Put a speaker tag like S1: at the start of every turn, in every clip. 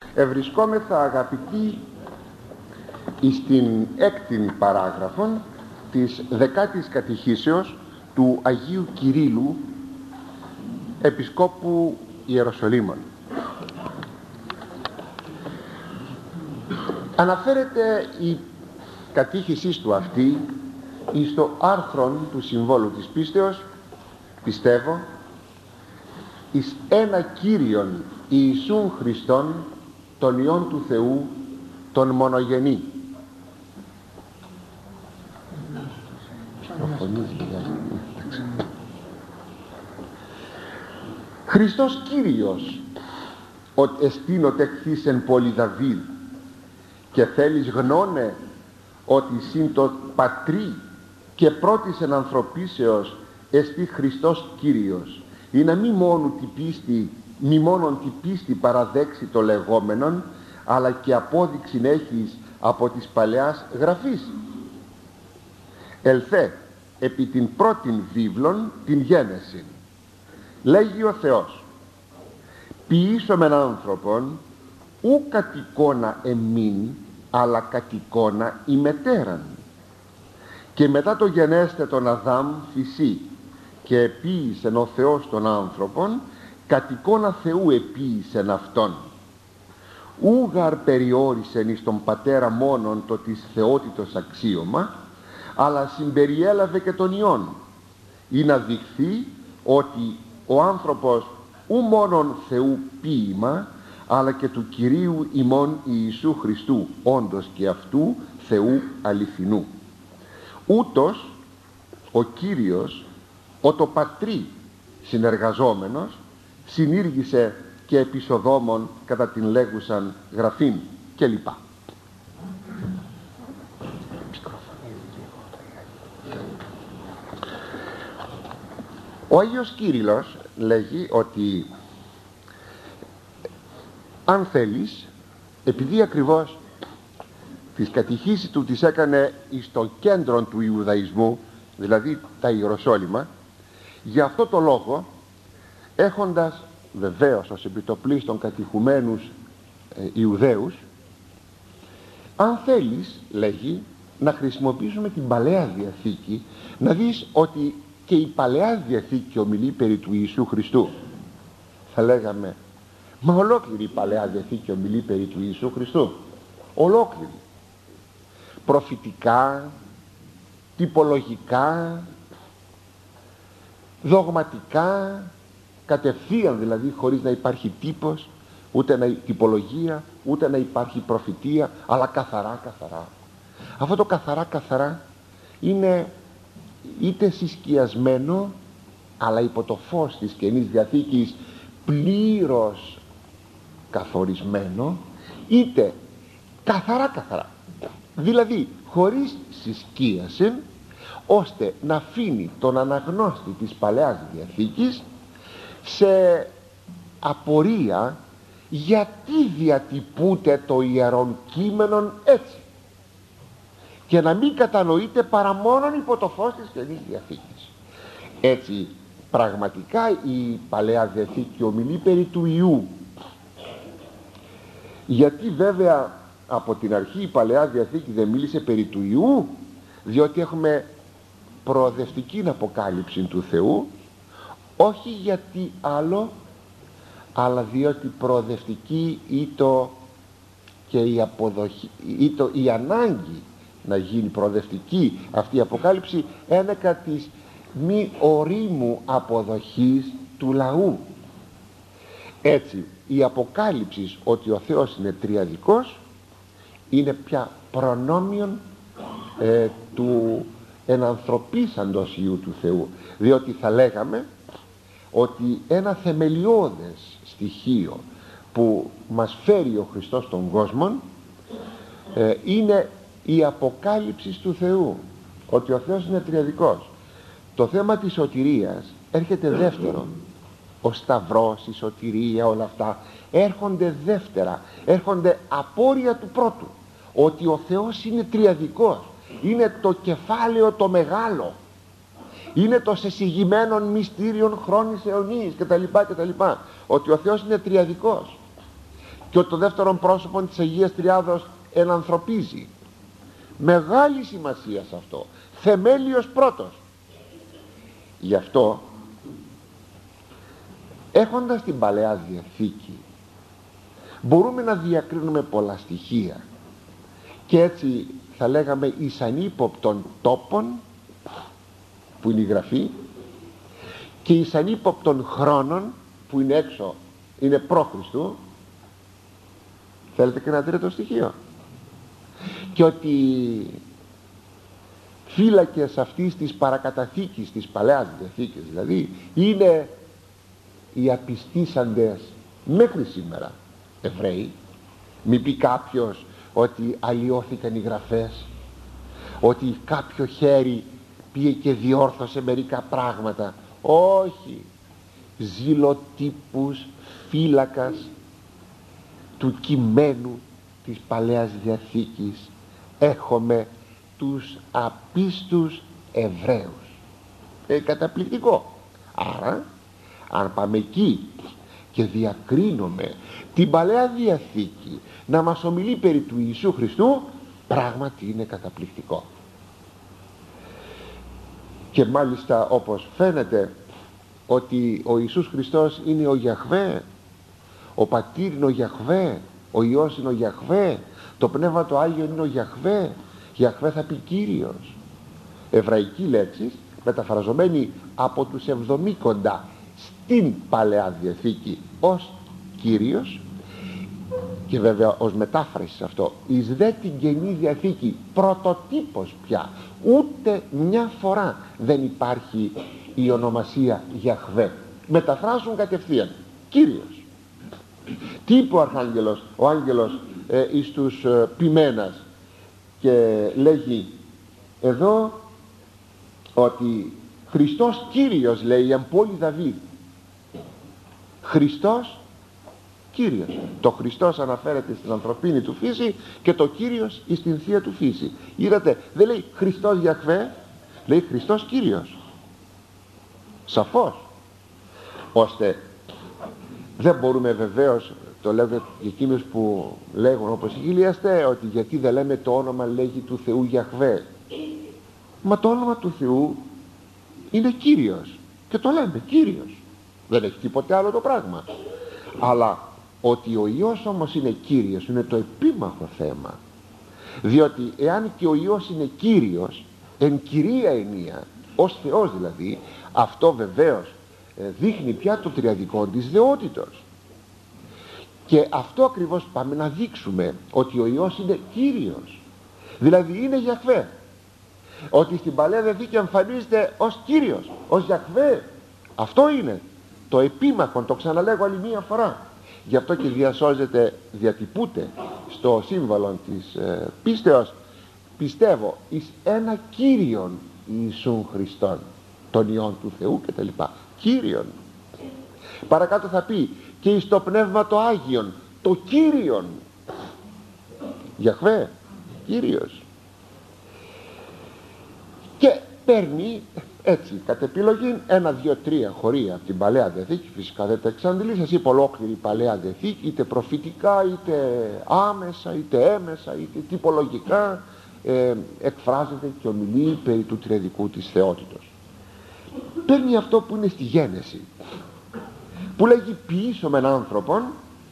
S1: Ευρισκόμεθα, αγαπητοί, στην έκτην παράγραφον της 10ης κατηχήσεως του Αγίου Κυρίλλου, Επισκόπου Ιεροσολύμων. Αναφέρεται η κατήχησή του αυτή εις το άρθρον του Συμβόλου της Πίστεως, πιστεύω, εις ένα Κύριον Ιησούν Χριστόν, τον Υιόν του Θεού, τον μονογενή. Χριστός Κύριος ότι εστίνωτε χθίσεν πόλη Δαβίδ, και θέλεις γνώνε ότι συν το πατρί και πρώτης εν ανθρωπίσεως εστί Χριστός Κύριος, ή να μη μόνον την πίστη παραδέξει το λεγόμενον, αλλά και απόδειξη έχεις από της Παλαιάς Γραφής. Ελθέ επί την πρώτην βίβλον την γένεση. Λέγει ο Θεός: ποιήσομεν άνθρωπον ου κατ' εικόνα εμήν, αλλά κατ' εικόνα ημετέραν. Και μετά το γενέστε τον Αδάμ φυσί, και επίησεν ο Θεός τον άνθρωπον, κατ' εικόνα Θεού επίησεν αυτόν. Ούγαρ περιόρισεν εις τον πατέρα μόνον το της θεότητος αξίωμα, αλλά συμπεριέλαβε και τον Υιόν, ή να δειχθεί ότι ο άνθρωπος ου μόνον Θεού ποίημα, αλλά και του Κυρίου ημών Ιησού Χριστού, όντως και αυτού Θεού αληθινού. Ούτως ο Κύριος, ο το πατρί συνεργαζόμενος, συνήργησε και επί Σοδόμων κατά την λέγουσαν γραφήν κλπ. Ο Άγιος Κύριλλος λέγει ότι αν θέλεις, επειδή ακριβώς τις κατηχήσεις του τις έκανε εις το κέντρο του Ιουδαϊσμού, δηλαδή τα Ιεροσόλυμα, για αυτό το λόγο, έχοντας βεβαίως ως επιτοπλίστων κατηχουμένους Ιουδαίους, αν θέλεις, λέγει, να χρησιμοποιήσουμε την Παλαιά Διαθήκη, να δεις ότι και η Παλαιά Διαθήκη ομιλεί περί του Ιησού Χριστού. Θα λέγαμε, μα ολόκληρη η Παλαιά Διαθήκη ομιλεί περί του Ιησού Χριστού. Ολόκληρη. Προφητικά, τυπολογικά, δογματικά, κατευθείαν δηλαδή, χωρίς να υπάρχει τύπος, ούτε τυπολογία, ούτε να υπάρχει προφητεία, αλλά καθαρά. Αυτό το καθαρά είναι είτε συσκιασμένο, αλλά υπό το φως της Καινής Διαθήκης πλήρως καθορισμένο, είτε καθαρά, δηλαδή χωρίς συσκίαση, ώστε να αφήνει τον αναγνώστη της Παλαιάς Διαθήκης σε απορία γιατί διατυπούται το Ιερόν Κείμενον έτσι, και να μην κατανοείται παρά μόνον υπό το φως της Καινής Διαθήκης. Έτσι πραγματικά η Παλαιά Διαθήκη ομιλεί περί του Ιού. Γιατί βέβαια από την αρχή η Παλαιά Διαθήκη δεν μίλησε περί του Ιού? Διότι έχουμε προοδευτική αποκάλυψη του Θεού, όχι γιατί άλλο, αλλά διότι προοδευτική και η αποδοχή, η ανάγκη να γίνει προοδευτική αυτή η αποκάλυψη ένεκα της μη ορίμου αποδοχής του λαού. Έτσι η αποκάλυψη ότι ο Θεός είναι τριαδικός είναι πια προνόμιον του ενανθρωπίσαντος Υιού του Θεού, διότι θα λέγαμε ότι ένα θεμελιώδες στοιχείο που μας φέρει ο Χριστός στον κόσμο είναι η αποκάλυψη του Θεού, ότι ο Θεός είναι τριαδικός. Το θέμα της σωτηρίας έρχεται δεύτερο. Ο Σταυρός, η σωτηρία, όλα αυτά έρχονται δεύτερα, έρχονται απόρρια του πρώτου, ότι ο Θεός είναι τριαδικός, είναι το κεφάλαιο το μεγάλο, είναι το σεσυγημένων μυστήριων χρόνης αιωνίης κτλ, ότι ο Θεός είναι τριαδικός. και ότι το δεύτερο πρόσωπο της Αγίας Τριάδος ενανθρωπίζει. Μεγάλη σημασία σε αυτό, θεμέλιος πρώτος. Γι' αυτό, έχοντας την Παλαιά Διαθήκη, μπορούμε να διακρίνουμε πολλά στοιχεία και έτσι θα λέγαμε εις ανύποπτων τόπων, που είναι η Γραφή, και εις ανύποπτων χρόνων, που είναι έξω, είναι π.Χ. Θέλετε και ένα τρίτο στοιχείο? Και ότι φύλακες αυτής της παρακαταθήκης, της Παλαιάς Διαθήκης δηλαδή, είναι οι απιστήσαντες μέχρι σήμερα Εβραίοι. Μη πει κάποιος ότι αλλοιώθηκαν οι Γραφές, ότι κάποιο χέρι πήγε και διόρθωσε μερικά πράγματα. Όχι, ζηλοτύπους φύλακας του κειμένου της Παλαιάς Διαθήκης έχουμε τους απίστους Εβραίους. Καταπληκτικό. Άρα αν πάμε εκεί και διακρίνουμε την Παλαιά Διαθήκη να μας ομιλεί περί του Ιησού Χριστού, πράγματι είναι καταπληκτικό. Και μάλιστα όπως φαίνεται ότι ο Ιησούς Χριστός είναι ο Γιαχβέ, ο Πατήρ είναι ο Γιαχβέ, ο Υιός είναι ο Γιαχβέ, το Πνεύμα το Άγιο είναι ο Γιαχβέ. Γιαχβέ θα πει Κύριος, εβραϊκή λέξη μεταφραζομένη από τους Εβδομήκοντα στην Παλαιά Διαθήκη ως Κύριος, και βέβαια ως μετάφραση σε αυτό εις δε την Καινή Διαθήκη πρωτοτύπος πια, ούτε μια φορά δεν υπάρχει η ονομασία Γιαχβέ, μεταφράζουν κατευθείαν Κύριος. Τι είπε ο άγγελος εις τους ποιμένας, και λέγει εδώ ότι Χριστός Κύριος, λέει, εν πόλη Δαβίδ. Χριστός Κύριος. Το Χριστός αναφέρεται στην ανθρωπίνη του φύση και το Κύριος εις την θεία του φύση. Είδατε, δεν λέει Χριστός Γιαχβέ, λέει Χριστός Κύριος. Σαφώς. Ώστε δεν μπορούμε βεβαίως, το λέω για εκείνους που λέγουν όπως οι χιλιαστές, ότι γιατί δεν λέμε το όνομα, λέγει, του Θεού Γιαχβέ. Μα το όνομα του Θεού είναι Κύριος και το λέμε Κύριος, δεν έχει τίποτε άλλο το πράγμα. Αλλά ότι ο Υιός όμως είναι Κύριος είναι το επίμαχο θέμα, διότι εάν και ο Υιός είναι Κύριος εν κυρία ενία, ως Θεός δηλαδή, αυτό βεβαίως δείχνει πια το τριαδικό της δεότητος. Και αυτό ακριβώς πάμε να δείξουμε, ότι ο Υιός είναι Κύριος, δηλαδή είναι Γιαχβέ, ότι στην Παλαιά Διαθήκη εμφανίζεται ως Κύριος, ως Γιαχβέ. Αυτό είναι το επίμαχο, το ξαναλέγω άλλη μία φορά. Γι' αυτό και διασώζεται, διατυπούται στο σύμβολο της πίστεως, πιστεύω εις ένα Κύριον Ιησούν Χριστόν, των Υιών του Θεού κτλ. Κύριον. Παρακάτω θα πει και εις το Πνεύμα το Άγιον, το Κύριον. Γιαχβέ, Κύριος. Και παίρνει έτσι κατ' επιλογή 1, 2, 3 χωρία από την Παλαιά Διαθήκη. Φυσικά δεν τα εξαντλεί, σας είπα ολόκληρη η Παλαιά Διαθήκη, είτε προφητικά είτε άμεσα είτε έμεσα είτε τυπολογικά εκφράζεται και ομιλεί περί του τριαδικού της θεότητος. Παίρνει αυτό που είναι στη Γένεση, που λέγει ποιήσομεν άνθρωπον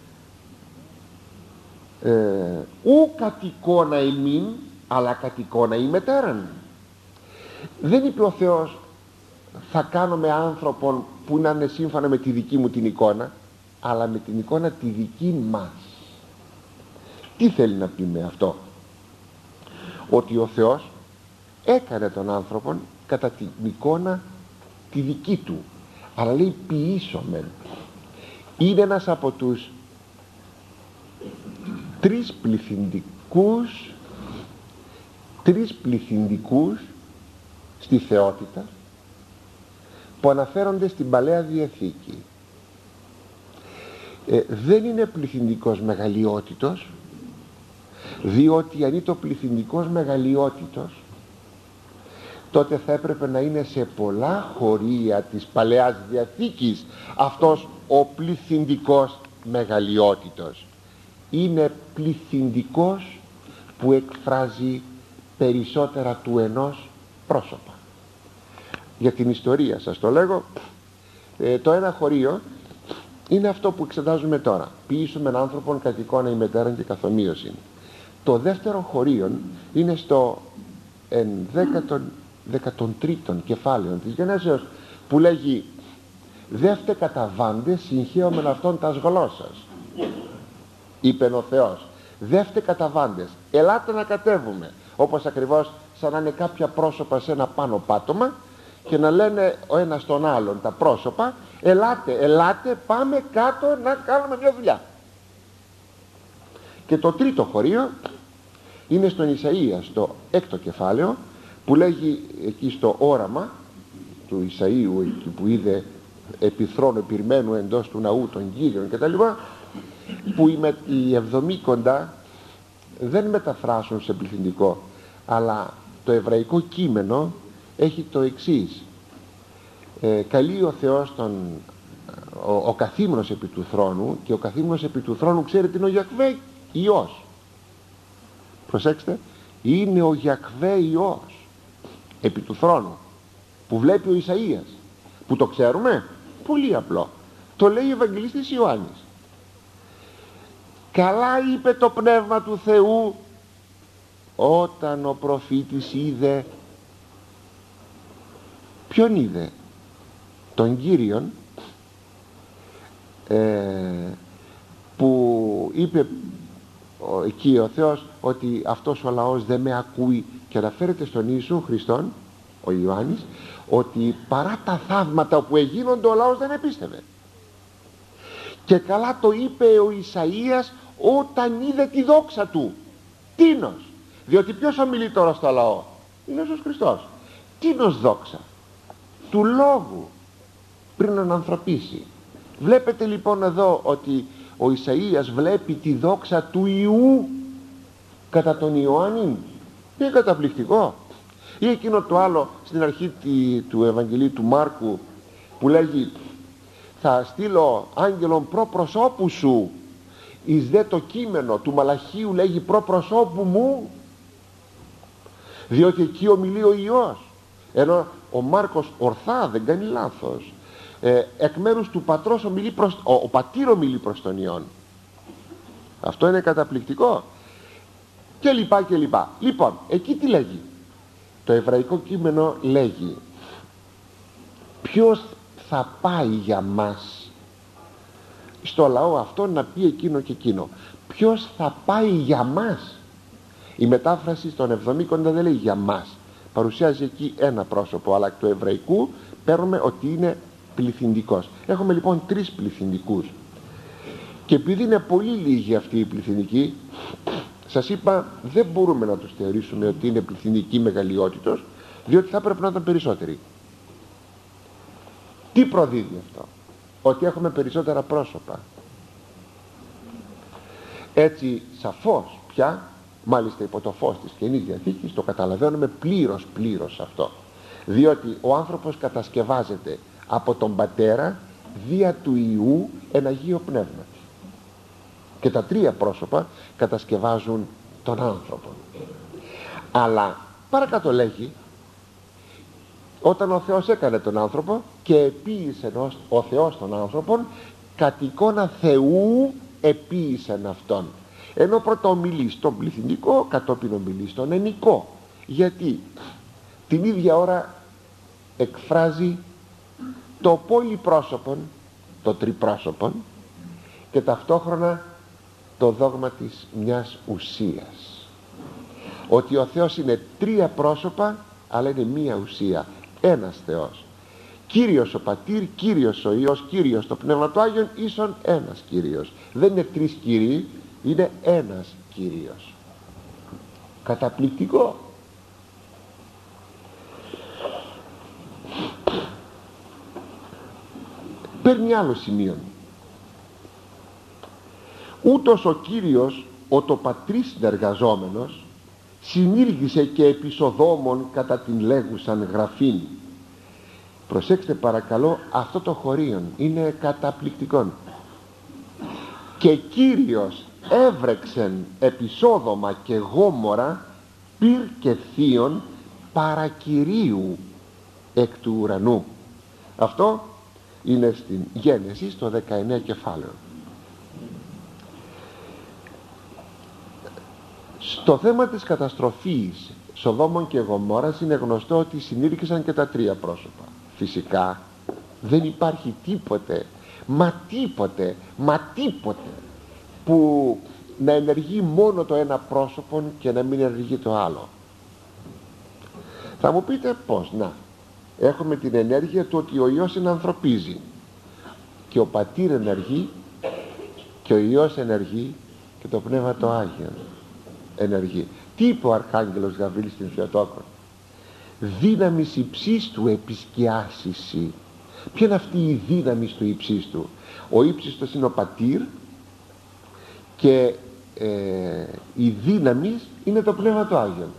S1: ου κατ' εικόνα ημίν αλλά κατ' εικόνα ημετέραν. Δεν είπε ο Θεός θα κάνουμε άνθρωπον που να είναι σύμφωνα με τη δική μου την εικόνα, αλλά με την εικόνα τη δική μας. Τι θέλει να πει με αυτό? Ότι ο Θεός έκανε τον άνθρωπον κατά την εικόνα τη δική του, αλλά λέει ποιήσομεν. Είναι ένας από τους τρεις πληθυντικούς στη θεότητα που αναφέρονται στην Παλαιά Διαθήκη. Δεν είναι πληθυντικός μεγαλειότητος, διότι αν είναι το πληθυντικός μεγαλειότητος, τότε θα έπρεπε να είναι σε πολλά χωρία της Παλαιάς Διαθήκης αυτός ο πληθυντικός μεγαλειότητος. είναι πληθυντικός που εκφράζει περισσότερα του ενός πρόσωπα. Για την ιστορία σας το λέγω. Το ένα χωρίο είναι αυτό που εξετάζουμε τώρα, ποιήσουμε άνθρωπον κατ' εικόνα ημετέραν και καθομοίωσιν. Το δεύτερο χωρίο είναι στο 13ο κεφάλαιο της Γενέσεως, που λέγει «Δεύτε καταβάντες συγχαίωμεν αυτόν τας γλώσσας». Είπεν ο Θεός, δεύτε καταβάντες, ελάτε να κατέβουμε, όπως ακριβώς σαν να είναι κάποια πρόσωπα σε ένα πάνω πάτωμα και να λένε ο ένας τον άλλον τα πρόσωπα, ελάτε πάμε κάτω να κάνουμε μια δουλειά. Και το τρίτο χωρίο είναι στον Ισαΐα, στο 6ο κεφάλαιο, που λέγει εκεί στο όραμα του Ισαΐου, εκεί που είδε επί θρόνου επιρμένου εντός του ναού των Κύριων κτλ, που οι εβδομήκοντα δεν μεταφράσουν σε πληθυντικό, αλλά το εβραϊκό κείμενο έχει το εξής: καλεί ο Θεός ο καθήμενος επί του θρόνου, και ο καθήμενος επί του θρόνου ξέρετε είναι ο Γιακβέ Υιός. Προσέξτε, είναι ο Γιακβέ Υιός επί του θρόνου, που βλέπει ο Ισαΐας, που το ξέρουμε, πολύ απλό, το λέει ο Ευαγγελιστής Ιωάννης. Καλά είπε το Πνεύμα του Θεού όταν ο προφήτης είδε, ποιον είδε? Τον Κύριον, που είπε εκεί ο Θεός ότι αυτός ο λαός δεν με ακούει, και αναφέρεται στον Ιησού Χριστόν ο Ιωάννης ότι παρά τα θαύματα που εγίνονται ο λαός δεν επίστευε. Και καλά το είπε ο Ισαΐας όταν είδε τη δόξα του. Τίνος, διότι ποιος ομιλεί τώρα στο λαό? Είναι ο Ιησούς Χριστός. Τίνος δόξα? Του λόγου πριν ανθρωπίσει. Βλέπετε λοιπόν εδώ ότι ο Ισαΐας βλέπει τη δόξα του Ιού κατά τον Ιωάννη. Είναι καταπληκτικό. Ή εκείνο το άλλο στην αρχή του Ευαγγελίου του Μάρκου που λέγει θα στείλω άγγελον προ προσώπου σου, εις δε το κείμενο του Μαλαχίου λέγει προ προσώπου μου, διότι εκεί ομιλεί ο Υιός, ενώ ο Μάρκος ορθά, δεν κάνει λάθος, εκ μέρους του πατρός ομιλεί ο πατήρ ομιλεί προς τον Υιόν. Αυτό είναι καταπληκτικό. Και λοιπά και λοιπά. Λοιπόν, εκεί τι λέγει? Το εβραϊκό κείμενο λέγει ποιος θα πάει για μας στο λαό αυτό να πει εκείνο και εκείνο? Ποιος θα πάει για μας? Η μετάφραση στον εβδομήκοντα δεν λέει για μας, παρουσιάζει εκεί ένα πρόσωπο, αλλά του εβραϊκού παίρνουμε ότι είναι πληθυντικός. Έχουμε λοιπόν τρεις πληθυντικούς, και επειδή είναι πολύ λίγοι αυτοί οι πληθυντικοί, σας είπα δεν μπορούμε να τους θεωρήσουμε ότι είναι πληθυντικοί μεγαλειότητος, διότι θα έπρεπε να ήταν περισσότεροι. Τι προδίδει αυτό? Ότι έχουμε περισσότερα πρόσωπα. Έτσι σαφώς πια, μάλιστα υπό το φως της Καινής Διαθήκης, το καταλαβαίνουμε πλήρως αυτό, διότι ο άνθρωπος κατασκευάζεται από τον Πατέρα δια του Υιού εν Αγίο Πνεύμα, και τα τρία πρόσωπα κατασκευάζουν τον άνθρωπο. Αλλά παρακάτω λέγει, όταν ο Θεός έκανε τον άνθρωπο και επίησε ο Θεός τον άνθρωπον, κατ' εικόνα Θεού επίησεν αυτόν. Ενώ πρώτα ομιλεί στον πληθυντικό, κατόπιν ομιλεί στον ενικό. Γιατί την ίδια ώρα εκφράζει το πολυπρόσωπον, το τριπρόσωπον, και ταυτόχρονα το δόγμα της μιας ουσίας, ότι ο Θεός είναι τρία πρόσωπα αλλά είναι μία ουσία, ένας Θεός, Κύριος ο Πατήρ, Κύριος ο Υιός, Κύριος το Πνεύμα του Άγιον, ίσον ένας Κύριος. Δεν είναι τρεις Κύριοι, είναι ένας Κύριος. Καταπληκτικό. Παίρνει άλλο σημείο. Ούτως ο Κύριος ο το Πατρί συνεργαζόμενος συνήργησε και επισοδόμων κατά την λέγουσαν γραφήν. Προσέξτε παρακαλώ, αυτό το χωρίον είναι καταπληκτικό. Και Κύριος έβρεξεν επί Σόδομα και Γόμορα πυρ και θείον παρακυρίου εκ του ουρανού. Αυτό είναι στην Γένεση στο 19 κεφάλαιο. Στο θέμα της καταστροφής Σοδόμων και Γομόρας είναι γνωστό ότι συνήρκησαν και τα τρία πρόσωπα. Φυσικά δεν υπάρχει τίποτε, μα τίποτε που να ενεργεί μόνο το ένα πρόσωπο και να μην ενεργεί το άλλο. Θα μου πείτε πώς? Να, έχουμε την ενέργεια του ότι ο Υιός ενανθρωπίζει και ο Πατήρ ενεργεί και ο Υιός ενεργεί και το Πνεύμα το Άγιο ενεργεί. Τι είπε ο Αρχάγγελος Γαβρίλης στην Θεοτόκο? Δύναμης υψίστου επισκιάσισι. Ποια είναι αυτή η δύναμη του υψίστου? Ο ύψιστος είναι ο Πατήρ και η δύναμη είναι το Πνεύμα το Άγιο.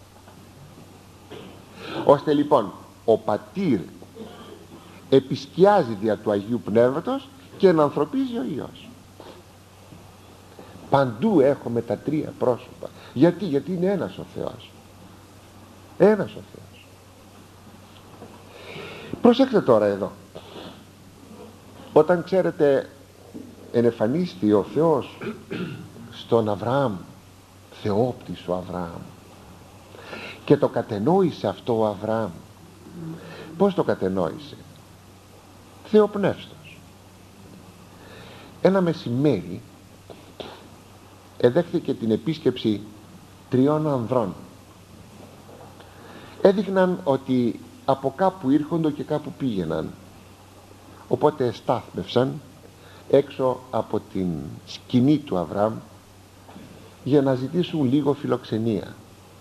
S1: Ώστε λοιπόν ο Πατήρ επισκιάζει δια του Αγίου Πνεύματος και ενανθρωπίζει ο Υιός. Παντού έχουμε τα τρία πρόσωπα. Γιατί είναι ένας ο Θεός. Ένας ο Θεός. Προσέξτε τώρα εδώ. Όταν ξέρετε ενεφανίστη ο Θεός στον Αβραάμ, θεόπτης ο Αβραάμ, και το κατενόησε αυτό ο Αβραάμ. Πώς το κατενόησε? Θεοπνεύστος. Ένα μεσημέρι εδέχθηκε την επίσκεψη τριών ανδρών. Έδειχναν ότι από κάπου ήρχοντο και κάπου πήγαιναν, οπότε στάθμευσαν έξω από την σκηνή του Αβραάμ για να ζητήσουν λίγο φιλοξενία.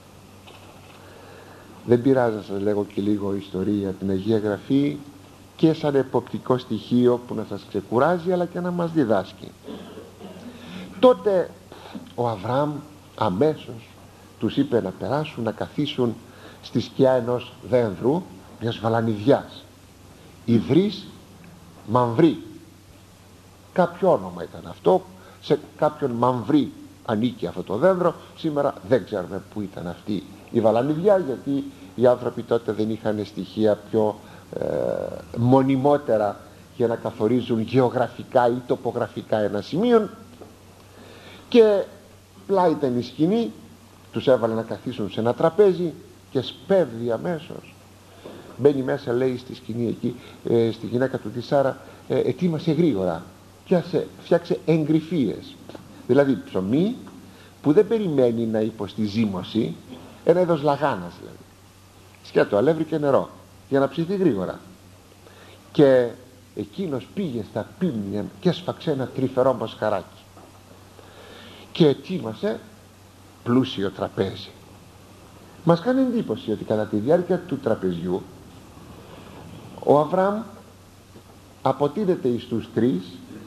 S1: Δεν πειράζει να σας λέγω και λίγο ιστορία, την Αγία Γραφή, και σαν εποπτικό στοιχείο που να σας ξεκουράζει αλλά και να μας διδάσκει. Τότε ο Αβραάμ αμέσως τους είπε να περάσουν, να καθίσουν στη σκιά ενός δένδρου, μιας βαλανιδιάς, Ιδρύς Μαμβρή. Κάποιο όνομα ήταν αυτό, σε κάποιον Μαμβρή ανήκει αυτό το δένδρο. Σήμερα δεν ξέρουμε που ήταν αυτή η βαλανιδιά, γιατί οι άνθρωποι τότε δεν είχαν στοιχεία πιο μονιμότερα για να καθορίζουν γεωγραφικά ή τοπογραφικά ένα σημείο. Και πλάι ήταν η σκηνή, τους έβαλε να καθίσουν σε ένα τραπέζι και σπέβδει αμέσως. Μπαίνει μέσα, λέει, στη σκηνή εκεί, στη γυναίκα του τη Σάρα, ετοίμασε γρήγορα, φτιάξε εγκριφίες, δηλαδή ψωμί που δεν περιμένει να υποστεί ζύμωση, ένα είδος λαγάνας δηλαδή, σκέτο, αλεύρι και νερό, για να ψηθεί γρήγορα. Και εκείνος πήγε στα πίμνια και έσφαξε ένα τρυφερό μοσχαράκι και ετοίμασε πλούσιο τραπέζι. Μας κάνει εντύπωση ότι κατά τη διάρκεια του τραπεζιού ο Αβραάμ αποτείνεται εις τους τρεις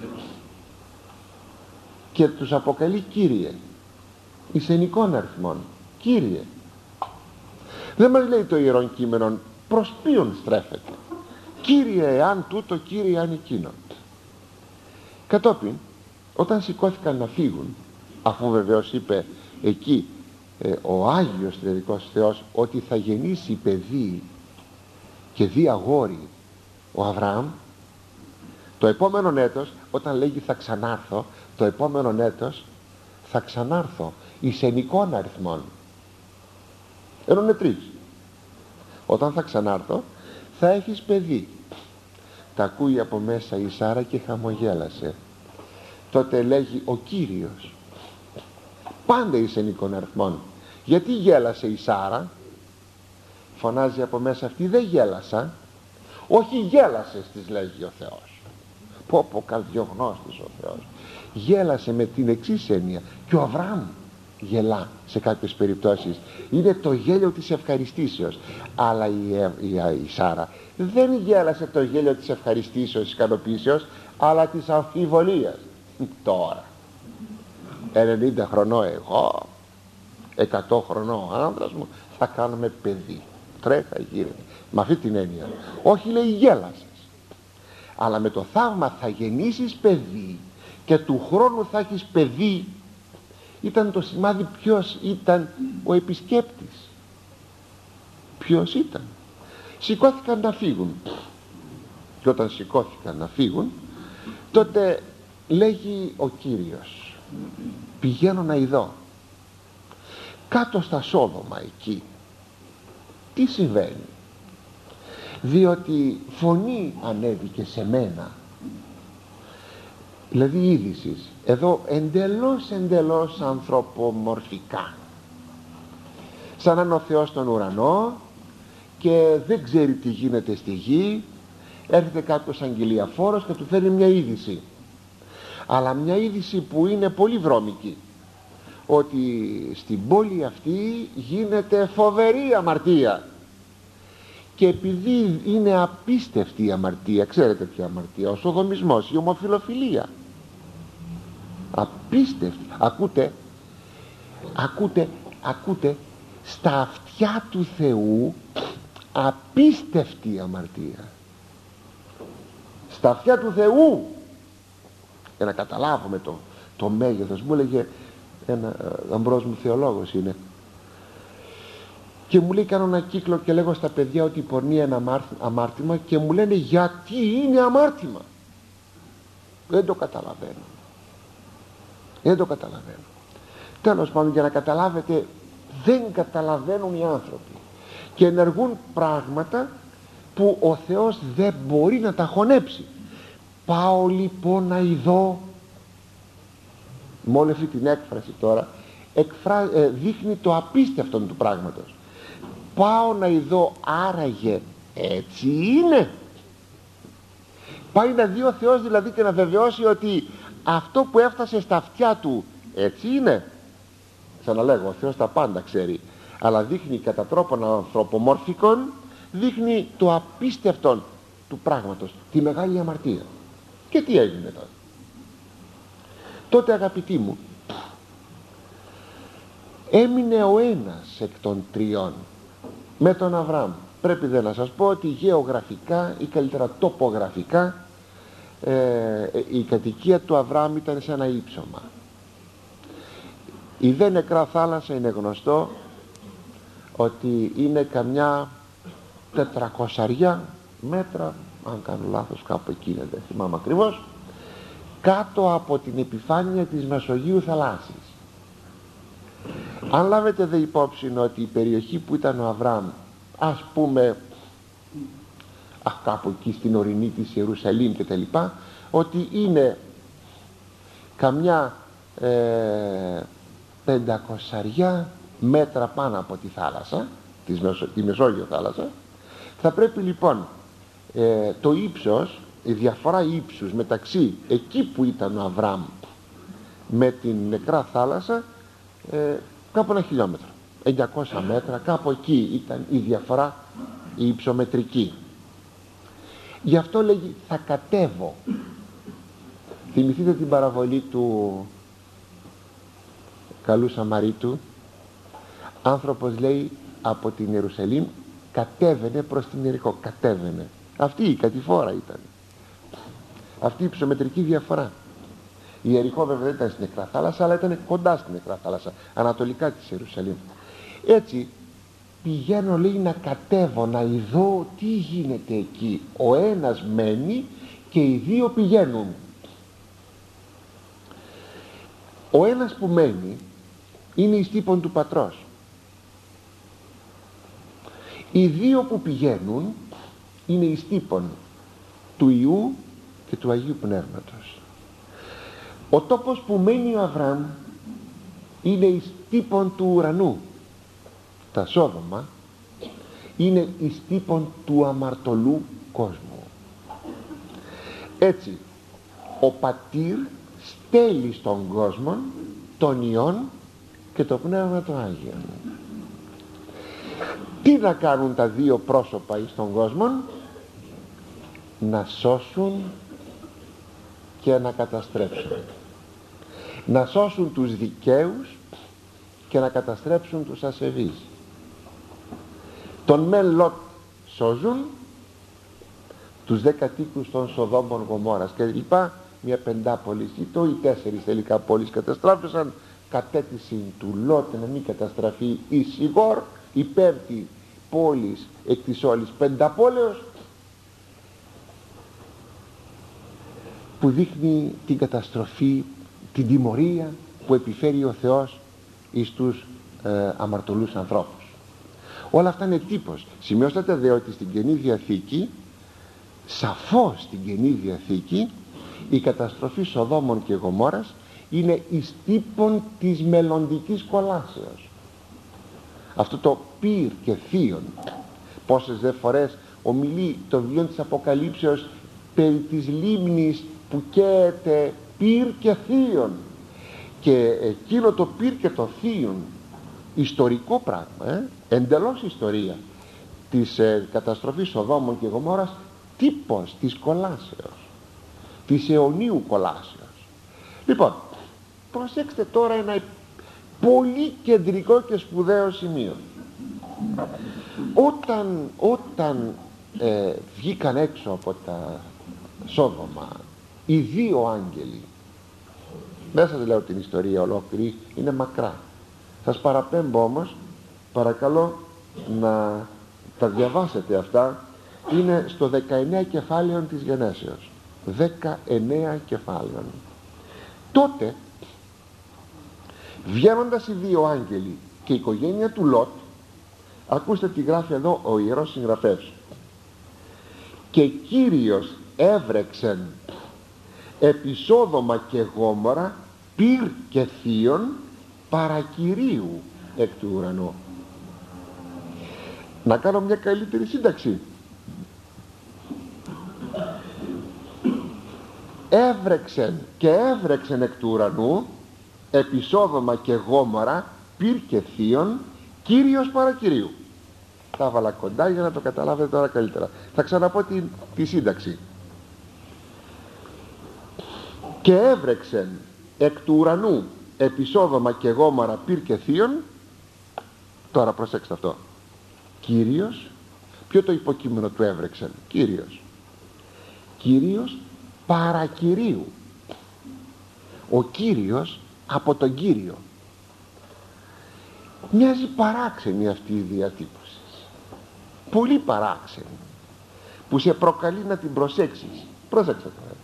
S1: και τους αποκαλεί Κύριε, εις ενικών αριθμών. Κύριε. Δεν μας λέει το Ιερόν Κείμενο προς ποιον στρέφεται. Κύριε εάν τούτο, Κύριε εάν εκείνο. Κατόπιν όταν σηκώθηκαν να φύγουν, αφού βεβαίως είπε εκεί ο Άγιος Τριακός Θεός ότι θα γεννήσει παιδί και δει αγόρι ο Αβραάμ, το επόμενο έτος, όταν λέγει θα ξανάρθω, το επόμενο έτος θα ξανάρθω εις ενικών αριθμών, ενώ είναι τρεις. Όταν θα ξανάρθω θα έχεις παιδί. Τα ακούει από μέσα η Σάρα και χαμογέλασε. Τότε λέγει ο Κύριος, πάντα εις ενικών αριθμών. Γιατί γέλασε η Σάρα? Φωνάζει από μέσα αυτή, δεν γέλασα. Όχι γέλασες, της λέγει ο Θεός. Πω καρδιογνώστης ο Θεός. Γέλασε με την εξής έννοια. Και ο Αβραάμ γελά σε κάποιες περιπτώσεις. Είναι το γέλιο της ευχαριστήσεως. Αλλά η Σάρα δεν γέλασε το γέλιο της ευχαριστήσεως, της ικανοποίησεως, αλλά της αμφιβολίας. Τώρα 90 χρονών εγώ, 100 χρονών ο άνδρας μου, θα κάνουμε παιδί. Τρέχα γύρω με αυτή την έννοια. Όχι, λέει, γέλασες, αλλά με το θαύμα θα γεννήσεις παιδί και του χρόνου θα έχεις παιδί Ήταν το σημάδι ποιος ήταν ο επισκέπτης. Ποιος ήταν. Σηκώθηκαν να φύγουν, και όταν σηκώθηκαν να φύγουν, τότε λέγει ο Κύριος, πηγαίνω να ειδώ κάτω στα Σόδομα εκεί τι συμβαίνει, διότι φωνή ανέβηκε σε μένα, δηλαδή είδησης εδώ εντελώς ανθρωπομορφικά, σαν να είναι ο Θεός στον ουρανό και δεν ξέρει τι γίνεται στη γη. Έρχεται κάποιος αγγελιαφόρος και του φέρνει μια είδηση, αλλά μια είδηση που είναι πολύ βρώμικη, ότι στην πόλη αυτή γίνεται φοβερή αμαρτία, και επειδή είναι απίστευτη η αμαρτία, ξέρετε ποια αμαρτία, ο σοδομισμός, η ομοφιλοφιλία, απίστευτη, ακούτε στα αυτιά του Θεού απίστευτη αμαρτία, στα αυτιά του Θεού. Για να καταλάβουμε το μέγεθος, μου έλεγε ένα αμπρός μου θεολόγος είναι, και μου λέει, κάνω ένα κύκλο και λέγω στα παιδιά ότι η πορνεία είναι αμάρτημα, και μου λένε γιατί είναι αμάρτημα. Δεν το καταλαβαίνω. Τέλος πάντων, για να καταλάβετε, δεν καταλαβαίνουν οι άνθρωποι και ενεργούν πράγματα που ο Θεός δεν μπορεί να τα χωνέψει. Πάω λοιπόν να ειδώ, με όλη αυτή την έκφραση τώρα δείχνει το απίστευτο του πράγματος. Πάω να ειδώ, άραγε έτσι είναι. Πάει να δει ο Θεός δηλαδή και να βεβαιώσει ότι αυτό που έφτασε στα αυτιά του έτσι είναι. Ξαναλέγω, ο Θεός τα πάντα ξέρει, αλλά δείχνει κατά τρόπον ανθρωπομόρφικον, δείχνει το απίστευτο του πράγματος, τη μεγάλη αμαρτία. Και τι έγινε τότε? Τότε, αγαπητοί μου, έμεινε ο ένας εκ των τριών με τον Αβραάμ. Πρέπει δε να σας πω ότι γεωγραφικά ή καλύτερα τοπογραφικά η κατοικία του Αβραάμ ήταν σε ένα ύψωμα. Η δε νεκρά θάλασσα είναι γνωστό ότι είναι καμιά 400 μέτρα, αν κάνω λάθος κάπου εκεί είναι, δεν θυμάμαι ακριβώς, κάτω από την επιφάνεια της Μεσογείου θαλάσσης. Αν λάβετε δε υπόψη ότι η περιοχή που ήταν ο Αβραάμ, ας πούμε κάπου εκεί στην ορεινή της Ιερουσαλήμ και τα λοιπά, ότι είναι καμιά 500 μέτρα πάνω από τη θάλασσα, τη Μεσόγειο θάλασσα, θα πρέπει λοιπόν το ύψος, η διαφορά ύψους μεταξύ εκεί που ήταν ο Αβραάμ με την νεκρά θάλασσα, κάπου 1 χιλιόμετρο, 900 μέτρα, κάπου εκεί ήταν η διαφορά η υψομετρική. Γι' αυτό λέγει θα κατέβω. Θυμηθείτε την παραβολή του καλού Σαμαρίτου. Άνθρωπος λέει από την Ιερουσαλήμ κατέβαινε προς την Ιεριχώ, κατέβαινε. Αυτή η κατηφόρα ήταν, αυτή η υψομετρική διαφορά. Η Ιεριχώ βέβαια δεν ήταν στην νεκρά θάλασσα, αλλά ήταν κοντά στην νεκρά θάλασσα, ανατολικά της Ιερουσαλήμ. Έτσι πηγαίνω, λέει, να κατέβω να ειδώ τι γίνεται εκεί. Ο ένας μένει και οι δύο πηγαίνουν. Ο ένας που μένει είναι εις τύπον του πατρός. Οι δύο που πηγαίνουν είναι εις τύπον του Υιού και του Αγίου Πνεύματος. Ο τόπος που μένει ο Αβραάμ είναι εις τύπον του ουρανού. Τα Σόδομα είναι εις τύπον του αμαρτωλού κόσμου. Έτσι ο πατήρ στέλνει στον κόσμο τον Υιόν και το Πνεύμα το Άγιο. Τι να κάνουν τα δύο πρόσωπα εις τον κόσμο? Να σώσουν και να καταστρέψουν. Να σώσουν τους δικαίους και να καταστρέψουν τους ασεβείς. Τον μεν Λότ σώζουν, τους 10 κατοίκους των Σοδόμων Γομόρας και λοιπά, μια 5 πόλης ή 4 τελικά πόλεις καταστράφησαν, κατέτηση του Λότ να μην καταστραφεί η Σιγόρ, η πέμπτη πόλης εκ της όλης πενταπόλεως, που δείχνει την καταστροφή, την τιμωρία που επιφέρει ο Θεός εις τους αμαρτωλούς ανθρώπους. Όλα αυτά είναι τύπος. Σημειώσατε δε ότι στην Καινή Διαθήκη, σαφώς στην Καινή Διαθήκη, η καταστροφή Σοδόμων και Γομόρρας είναι εις τύπων της μελλοντικής κολάσεως. Αυτό το πυρ και θείον, πόσες δε φορές ομιλεί το βιβλίο της Αποκαλύψεως περί της λίμνης που καίεται πυρ και θείον, και εκείνο το πυρ και το θείον, ιστορικό πράγμα, εντελώς ιστορία της καταστροφής Σοδόμων και Γομόρρας, τύπος της κολάσεως, της αιωνίου κολάσεως. Λοιπόν, προσέξτε τώρα ένα πολύ κεντρικό και σπουδαίο σημείο. Όταν βγήκαν έξω από τα Σόδομα οι δύο άγγελοι, δεν σας λέω την ιστορία ολόκληρη, είναι μακρά, σας παραπέμπω όμως, παρακαλώ να τα διαβάσετε αυτά. Είναι στο 19 κεφάλαιων της Γενέσεως, 19 κεφάλαιων. Τότε βγαίνοντας οι δύο άγγελοι και η οικογένεια του Λότ, ακούστε τι γράφει εδώ ο Ιερός Συγγραφέας: και Κύριος έβρεξεν επί Σόδομα και Γόμορρα πυρ και θείον παρακυρίου εκ του ουρανού. Να κάνω μια καλύτερη σύνταξη. Έβρεξεν εκ του ουρανού επί Σόδομα και Γόμορρα πυρ και θείον Κύριος παρακυρίου. Τα έβαλα κοντά για να το καταλάβετε τώρα καλύτερα. Θα ξαναπώ τη σύνταξη. Και έβρεξεν εκ του ουρανού επί Σόδομα και Γόμορρα πυρ και θείον. Τώρα προσέξτε αυτό. Κύριος, ποιο το υποκείμενο του έβρεξεν? Κύριος παρακυρίου. Ο Κύριος από τον Κύριο. Μοιάζει παράξενη αυτή η διατύπωση, πολύ παράξενη, που σε προκαλεί να την προσέξεις. Πρόσεξε τώρα.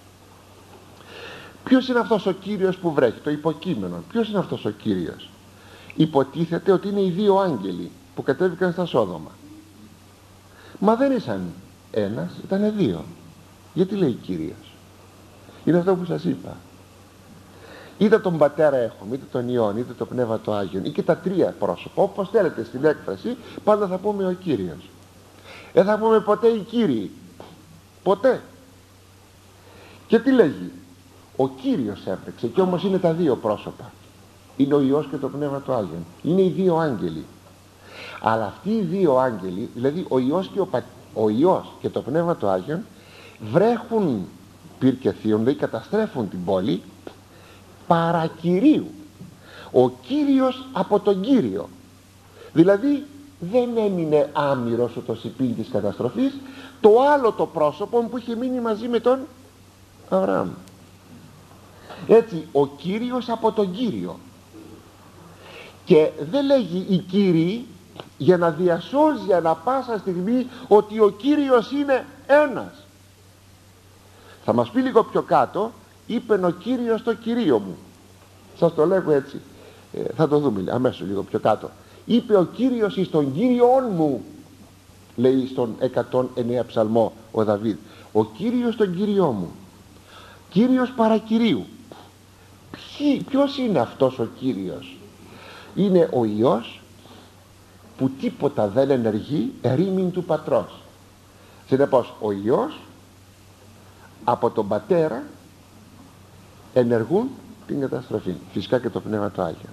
S1: Ποιος είναι αυτός ο Κύριος που βρέχει? Το υποκείμενο. Ποιος είναι αυτός ο Κύριος? Υποτίθεται ότι είναι οι δύο άγγελοι που κατέβηκαν στα Σόδομα. Μα δεν ήσαν ένας, ήταν δύο. Γιατί λέει Κύριος? Είναι αυτό που σας είπα. Είτε τον Πατέρα έχουμε, είτε τον Υιόν, είτε το Πνεύμα το Άγιον, ή και τα τρία πρόσωπα, όπως θέλετε στην έκφραση, πάντα θα πούμε ο Κύριος. Δεν θα πούμε ποτέ οι Κύριοι. Ποτέ. Και τι λέγει? Ο Κύριος έπαιξε, και όμως είναι τα δύο πρόσωπα. Είναι ο Υιός και το Πνεύμα το Άγιον. Είναι οι δύο άγγελοι. Αλλά αυτοί οι δύο άγγελοι, δηλαδή ο Υιός και το Πνεύμα το Άγιον, βρέχουν πυρ και θείον, δηλαδή καταστρέφουν την πόλη παρακυρίου. Ο Κύριος από τον Κύριο. Δηλαδή δεν έμεινε άμυρος ο τοσιπήν της καταστροφής το άλλο το πρόσωπο που είχε μείνει μαζί με τον Αβραάμ. Έτσι ο Κύριος από τον Κύριο. Και δεν λέγει οι Κύριοι για να διασώζει ανα πάσα στιγμή ότι ο Κύριος είναι ένας. Θα μας πει λίγο πιο κάτω, είπεν ο Κύριος το Κυρίο μου. Σας το λέγω έτσι, θα το δούμε αμέσως λίγο πιο κάτω. Είπε ο Κύριος εις τον Κύριον μου, λέει στον 109 ψαλμό ο Δαβίδ. Ο Κύριος τον Κύριό μου. Κύριος παρακυρίου. Ποιος είναι αυτός ο Κύριος? Είναι ο Υιός που τίποτα δεν ενεργεί ερήμην του Πατρός. Συνεπώς ο Υιός από τον Πατέρα ενεργούν την καταστροφή, φυσικά και το Πνεύμα το Άγιο.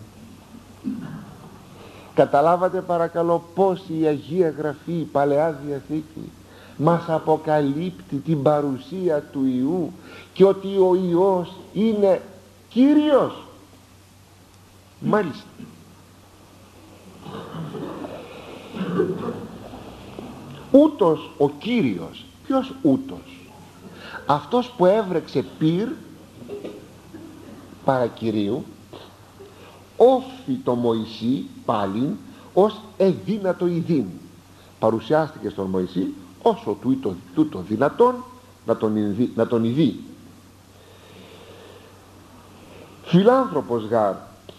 S1: Καταλάβατε παρακαλώ πως η Αγία Γραφή, η Παλαιά Διαθήκη, μας αποκαλύπτει την παρουσία του Υιού και ότι ο Υιός είναι Κύριος. Μάλιστα. Ούτως ο Κύριος. Ποιος ούτως? Αυτός που έβρεξε πυρ παρακυρίου, όφη το Μωυσή πάλιν ως εδύνατο ειδήν. Παρουσιάστηκε στον Μωυσή όσο τούτο δυνατόν να τον ειδεί. Φιλάνθρωπος γάρ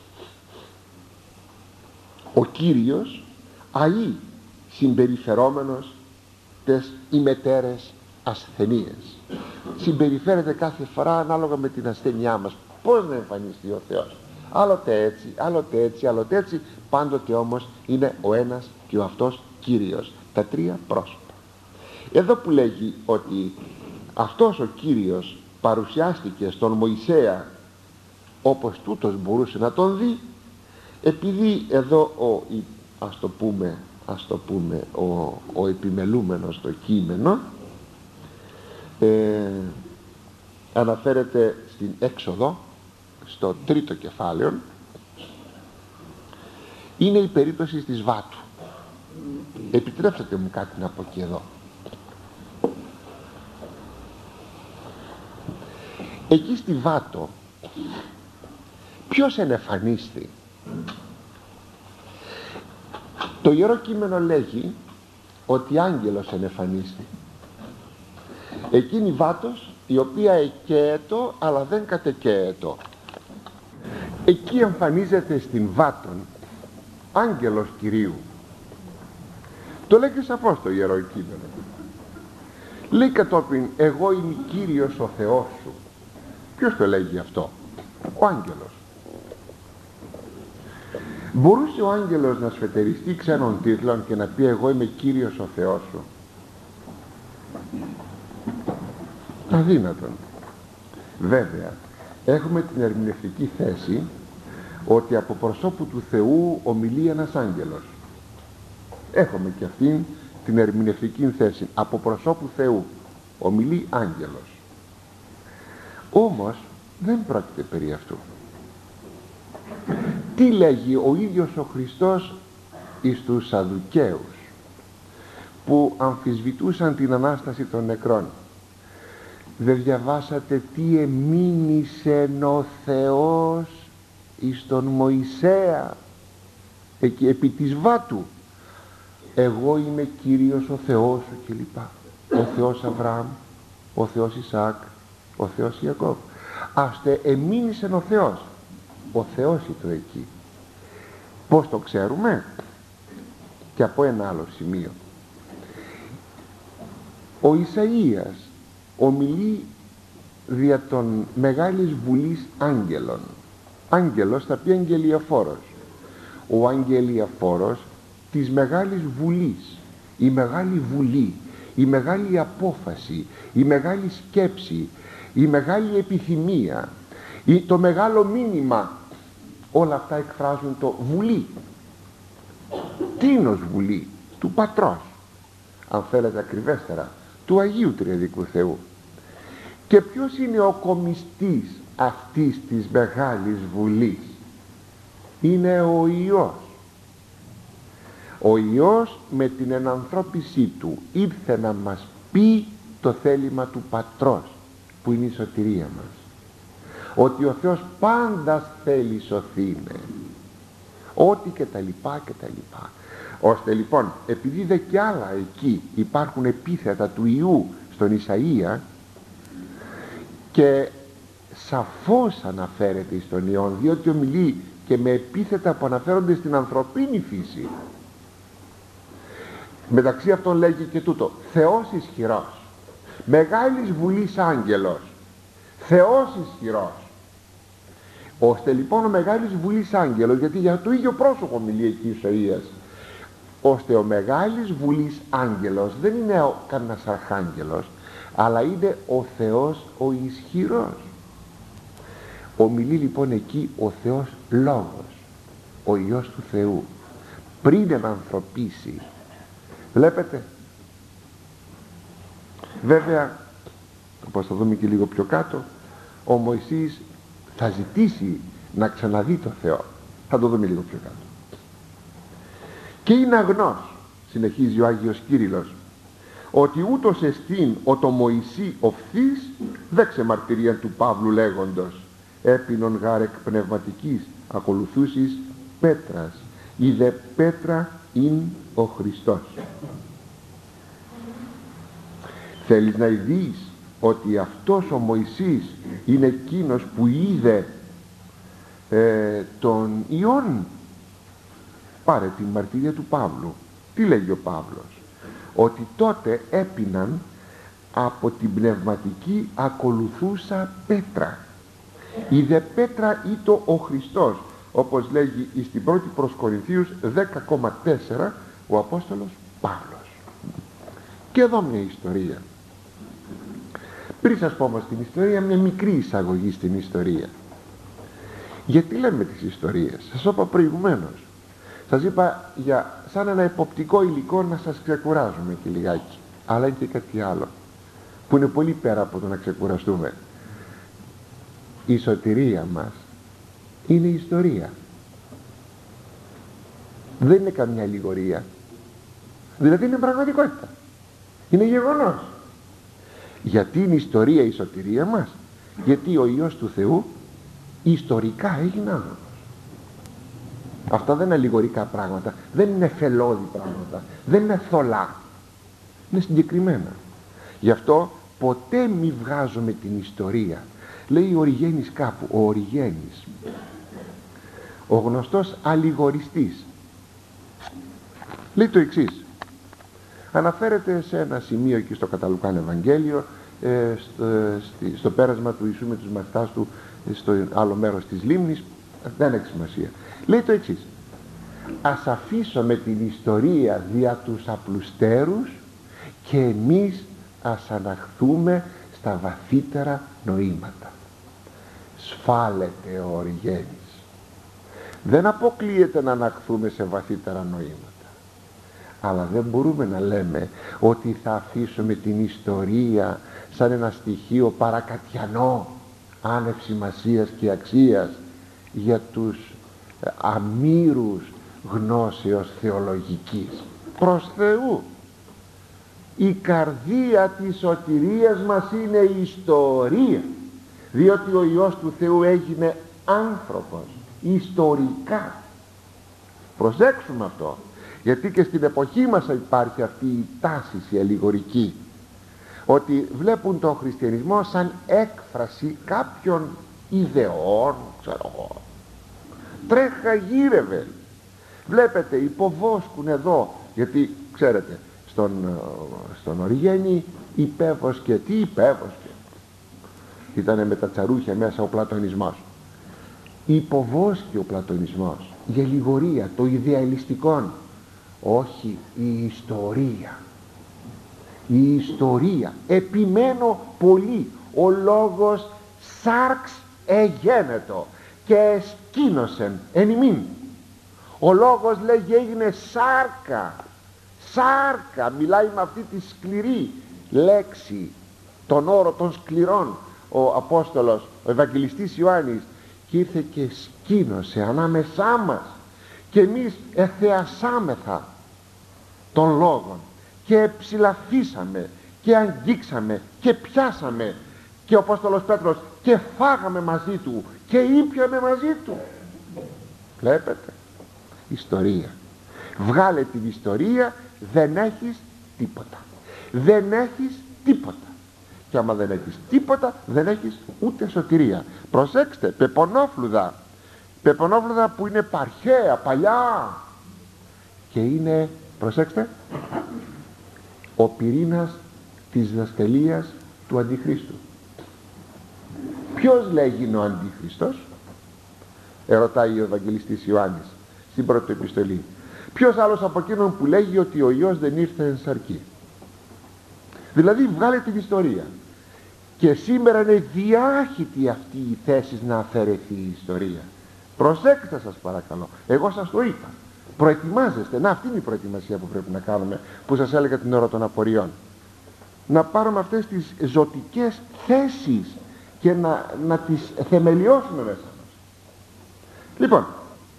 S1: ο Κύριος αεί συμπεριφερόμενος τες ημετέρες ασθενείες. Συμπεριφέρεται κάθε φορά ανάλογα με την ασθένειά μας, πώς να εμφανιστεί ο Θεός. Άλλοτε έτσι, άλλοτε έτσι, άλλοτε έτσι, πάντοτε όμως είναι ο ένας και ο αυτός Κύριος, τα τρία πρόσωπα. Εδώ που λέγει ότι αυτός ο Κύριος παρουσιάστηκε στον Μωυσέα όπως τούτος μπορούσε να τον δει, επειδή εδώ ας το πούμε ο επιμελούμενος στο κείμενο αναφέρεται στην Έξοδο στο 3ο κεφάλαιο, είναι η περίπτωση της Βάτου. Επιτρέψτε μου κάτι να πω και εδώ. Εκεί στη Βάτο ποιος ενεφανίστη? Το Ιερό Κείμενο λέγει ότι άγγελος ενεφανίστη. Εκείνη η Βάτος η οποία εκαίετο αλλά δεν κατεκαίετο. Εκεί εμφανίζεται στην Βάτον άγγελος Κυρίου. Το λέει και σαφώς το Ιερό Κείμενο. Λέει κατόπιν, εγώ είμαι Κύριος ο Θεός σου. Ποιος το λέγει αυτό? Ο άγγελος. Μπορούσε ο άγγελος να σφετεριστεί ξένων τίτλων και να πει εγώ είμαι Κύριος ο Θεός σου? Αδύνατον. Βέβαια έχουμε την ερμηνευτική θέση ότι από προσώπου του Θεού ομιλεί ένας άγγελος. Έχουμε και αυτήν την ερμηνευτική θέση, από προσώπου Θεού ομιλεί άγγελος. Όμως δεν πρόκειται περί αυτού. Τι λέγει ο ίδιος ο Χριστός εις τους Σαδουκαίους που αμφισβητούσαν την Ανάσταση των νεκρών? Δεν διαβάσατε τι εμήνυσεν ο Θεός εις τον Μωυσέα εκεί επί της Βάτου? Εγώ είμαι Κύριος ο Θεός σου κλπ. Ο Θεός Αβραάμ, ο Θεός Ισαάκ, ο Θεός Ιακώβ. Άστε εμήνυσεν ο Θεός. Ο Θεός ήταν εκεί. Πώς το ξέρουμε? Και από ένα άλλο σημείο. Ο Ισαΐας ομιλεί δια των Μεγάλης Βουλής άγγελων. Άγγελος θα πει αγγελιαφόρος. Ο αγγελιαφόρος της Μεγάλης Βουλής, η Μεγάλη Βουλή, η Μεγάλη Απόφαση, η Μεγάλη Σκέψη, η Μεγάλη Επιθυμία, το μεγάλο μήνυμα, όλα αυτά εκφράζουν το Βουλή. Τίνος Βουλή? Του Πατρός, αν θέλετε ακριβέστερα, του Αγίου Τριαδικού Θεού. Και ποιος είναι ο κομιστής αυτής της Μεγάλης Βουλής? Είναι ο Υιός. Ο Υιός με την ενανθρώπισή του ήρθε να μας πει το θέλημα του Πατρός, που είναι η σωτηρία μας. Ότι ο Θεός πάντα θέλει σωθήνε, ό,τι και τα λοιπά και τα λοιπά. Ώστε λοιπόν, επειδή δε κι άλλα εκεί υπάρχουν επίθετα του Υιού στον Ισαΐα, και σαφώς αναφέρεται στον Υιόν, διότι ομιλεί και με επίθετα που αναφέρονται στην ανθρωπίνη φύση. Μεταξύ αυτών λέγει και τούτο, Θεός ισχυρός, Μεγάλης Βουλής άγγελος, Θεός ισχυρός. Ώστε λοιπόν ο Μεγάλης Βουλής άγγελος, γιατί για το ίδιο πρόσωπο μιλεί εκεί ο Ισαΐας, ώστε ο Μεγάλης Βουλής άγγελος δεν είναι κανένας αρχάγγελος, αλλά είναι ο Θεός ο ισχυρός. Ομιλεί λοιπόν εκεί ο Θεός Λόγος, ο Υιός του Θεού, πριν ενανθρωπίσει. Βλέπετε? Βέβαια, όπως θα δούμε και λίγο πιο κάτω, ο Μωυσής θα ζητήσει να ξαναδεί το Θεό. Θα το δούμε λίγο πιο κάτω. Και είναι αγνός, συνεχίζει ο Άγιος Κύριλλος, ότι ούτως εστίν ο το Μωυσή οφθής, δέξε μαρτυρία του Παύλου λέγοντος, έπινον γάρ εκ πνευματικής ακολουθούσης πέτρας, η δε πέτρα ειν ο Χριστός. Θέλεις να δεις ότι αυτός ο Μωυσής είναι εκείνος που είδε τον Ιών? Πάρε την μαρτυρία του Παύλου. Τι λέγει ο Παύλος? Ότι τότε έπιναν από την πνευματική ακολουθούσα πέτρα, η δε πέτρα ήτο ο Χριστός, όπως λέγει στην πρώτη προς Κορινθίους 10,4 ο Απόστολος Παύλος. Και εδώ μια ιστορία. Πριν σας πω όμως την ιστορία, μια μικρή εισαγωγή στην ιστορία. Γιατί λέμε τις ιστορίες? Σας είπα προηγουμένως. Σας είπα σαν ένα υποπτικό υλικό να σας ξεκουράζουμε και λιγάκι. Αλλά είναι και κάτι άλλο που είναι πολύ πέρα από το να ξεκουραστούμε. Η σωτηρία μας είναι ιστορία. Δεν είναι καμιά αλληγορία. Δηλαδή είναι πραγματικότητα. Είναι γεγονός. Γιατί είναι ιστορία η σωτηρία μας? Γιατί ο Υιός του Θεού ιστορικά έγινε άνθρωπος. Αυτά δεν είναι αλληγορικά πράγματα, δεν είναι φελώδη πράγματα, δεν είναι θολά, είναι συγκεκριμένα. Γι' αυτό ποτέ μη βγάζουμε την ιστορία. Λέει ο Οριγένης κάπου, ο Οριγένης, ο γνωστός αλληγοριστής, λέει το εξής. Αναφέρεται σε ένα σημείο εκεί στο Καταλουκάν Ευαγγέλιο, στο πέρασμα του Ιησού με τους μαθητάς του στο άλλο μέρος της λίμνης, δεν έχει σημασία. Λέει το εξής: ας αφήσουμε την ιστορία δια τους απλουστέρους και εμείς ας αναχθούμε στα βαθύτερα νοήματα. Σφάλεται ο Οριγένης. Δεν αποκλείεται να αναχθούμε σε βαθύτερα νοήματα, αλλά δεν μπορούμε να λέμε ότι θα αφήσουμε την ιστορία σαν ένα στοιχείο παρακατιανό, άνευ σημασίας και αξίας για τους αμήρους γνώσεως θεολογικής. Προς Θεού, η καρδία της σωτηρίας μας είναι η ιστορία, διότι ο Υιός του Θεού έγινε άνθρωπος ιστορικά. Προσέξουμε αυτό, γιατί και στην εποχή μας υπάρχει αυτή η τάση η αλληγορική, ότι βλέπουν τον χριστιανισμό σαν έκφραση κάποιων ιδεών, ξέρω εγώ. Τρέχα γύρευε, βλέπετε υποβόσκουν εδώ, γιατί ξέρετε στον Οριγένη υπέβοσκε, τι υπέβοσκε, ήτανε με τα τσαρούχια μέσα ο πλατωνισμός. Υποβόσκει ο πλατωνισμός για λιγορία, το ιδεαλιστικό, όχι η ιστορία. Η ιστορία, επιμένω πολύ, ο λόγος σάρξ εγένετο και εσκήνωσεν εν ημίν. Ο λόγος λέγει έγινε σάρκα, σάρκα, μιλάει με αυτή τη σκληρή λέξη, τον όρο των σκληρών, ο Απόστολος, ο Ευαγγελιστής Ιωάννης, και ήρθε και σκήνωσε ανάμεσά μας και εμείς εθεασάμεθα των λόγων και ψηλαφίσαμε και αγγίξαμε και πιάσαμε, και ο Απόστολος Πέτρος, και φάγαμε μαζί του και ήπιαμε μαζί του. Βλέπετε, ιστορία. Βγάλε την ιστορία, δεν έχεις τίποτα. Δεν έχεις τίποτα. Και άμα δεν έχεις τίποτα, δεν έχεις ούτε σωτηρία. Προσέξτε, πεπονόφλουδα που είναι παρχαία, παλιά, και είναι, προσέξτε, ο πυρήνας της διδασκαλίας του Αντιχρίστου. Ποιος λέγει είναι ο Αντιχριστός? Ερωτάει ο Ευαγγελιστής Ιωάννης στην πρώτη επιστολή. Ποιος άλλος από εκείνον που λέγει ότι ο Υιός δεν ήρθε εν σαρκή? Δηλαδή βγάλε την ιστορία. Και σήμερα είναι διάχυτη αυτή η θέση να αφαιρεθεί η ιστορία. Προσέξτε σας παρακαλώ, εγώ σας το είπα. Προετοιμάζεστε, να, αυτή είναι η προετοιμασία που πρέπει να κάνουμε, που σας έλεγα την ώρα των απορριών. Να πάρουμε αυτές τις ζωτικές θέσεις και να τις θεμελιώσουμε μέσα μας. Λοιπόν,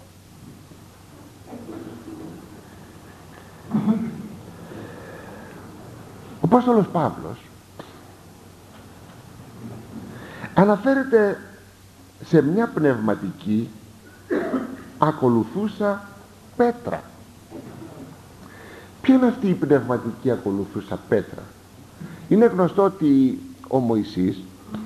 S1: ο Απόστολος Παύλος αναφέρεται σε μια πνευματική ακολουθούσα πέτρα. Ποια είναι αυτή η πνευματική ακολουθούσα πέτρα? Είναι γνωστό ότι ο Μωυσής,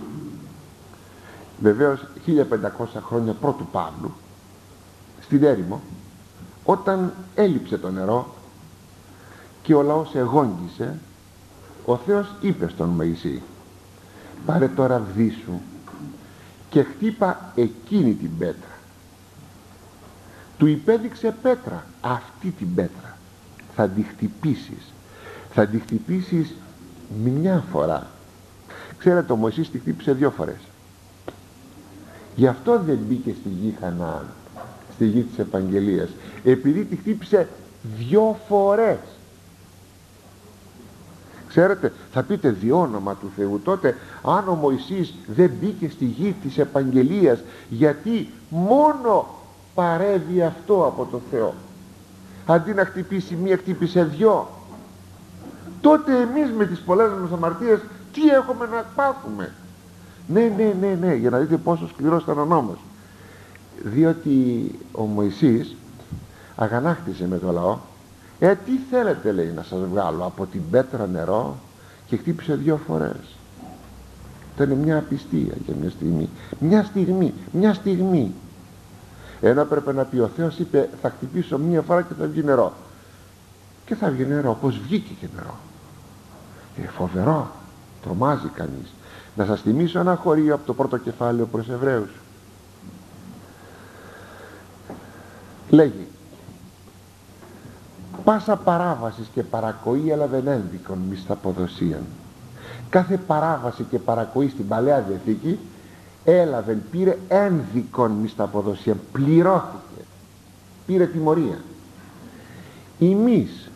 S1: βεβαίως 1500 χρόνια πρώτου Παύλου, στην έρημο, όταν έλειψε το νερό και ο λαός εγόγγισε, ο Θεός είπε στον Μωυσή: πάρε το ραβδί σου και χτύπα εκείνη την πέτρα. Του υπέδειξε πέτρα, αυτή την πέτρα θα τη χτυπήσεις, θα τη χτυπήσεις μια φορά. Ξέρετε, ο Μωυσής τη χτύπησε 2 φορές. Γι' αυτό δεν μπήκε στη γη Χαναάν, στη γη της επαγγελίας, επειδή τη χτύπησε 2 φορές. Ξέρετε, θα πείτε διόνομα του Θεού, τότε αν ο Μωυσής δεν μπήκε στη γη της επαγγελίας, γιατί μόνο παρέβη αυτό από το Θεό, αντί να χτυπήσει 1 χτύπησε 2, τότε εμείς με τις πολλές μας αμαρτίες τι έχουμε να πάθουμε? Ναι, για να δείτε πόσο σκληρός ήταν ο νόμος. Διότι ο Μωυσής αγανάκτησε με το λαό. Τι θέλετε, λέει, να σας βγάλω από την πέτρα νερό? Και χτύπησε 2 φορές. Ήταν μια απιστία για μια στιγμή. Ενώ έπρεπε να πει ο Θεός, είπε θα χτυπήσω 1 φορά και θα βγει νερό. Και θα βγει νερό, όπως βγήκε και νερό. Φοβερό, τρομάζει κανείς. Να σας θυμίσω ένα χωρίο από το πρώτο κεφάλαιο προς Εβραίους. Λέγει: πάσα παράβασης και παρακοή έλαβεν ένδικον μισθαποδοσίαν. Κάθε παράβαση και παρακοή στην Παλαιά Διαθήκη έλαβεν, πήρε ένδικον μισθαποδοσίαν, πληρώθηκε, πήρε τιμωρία. Εμείς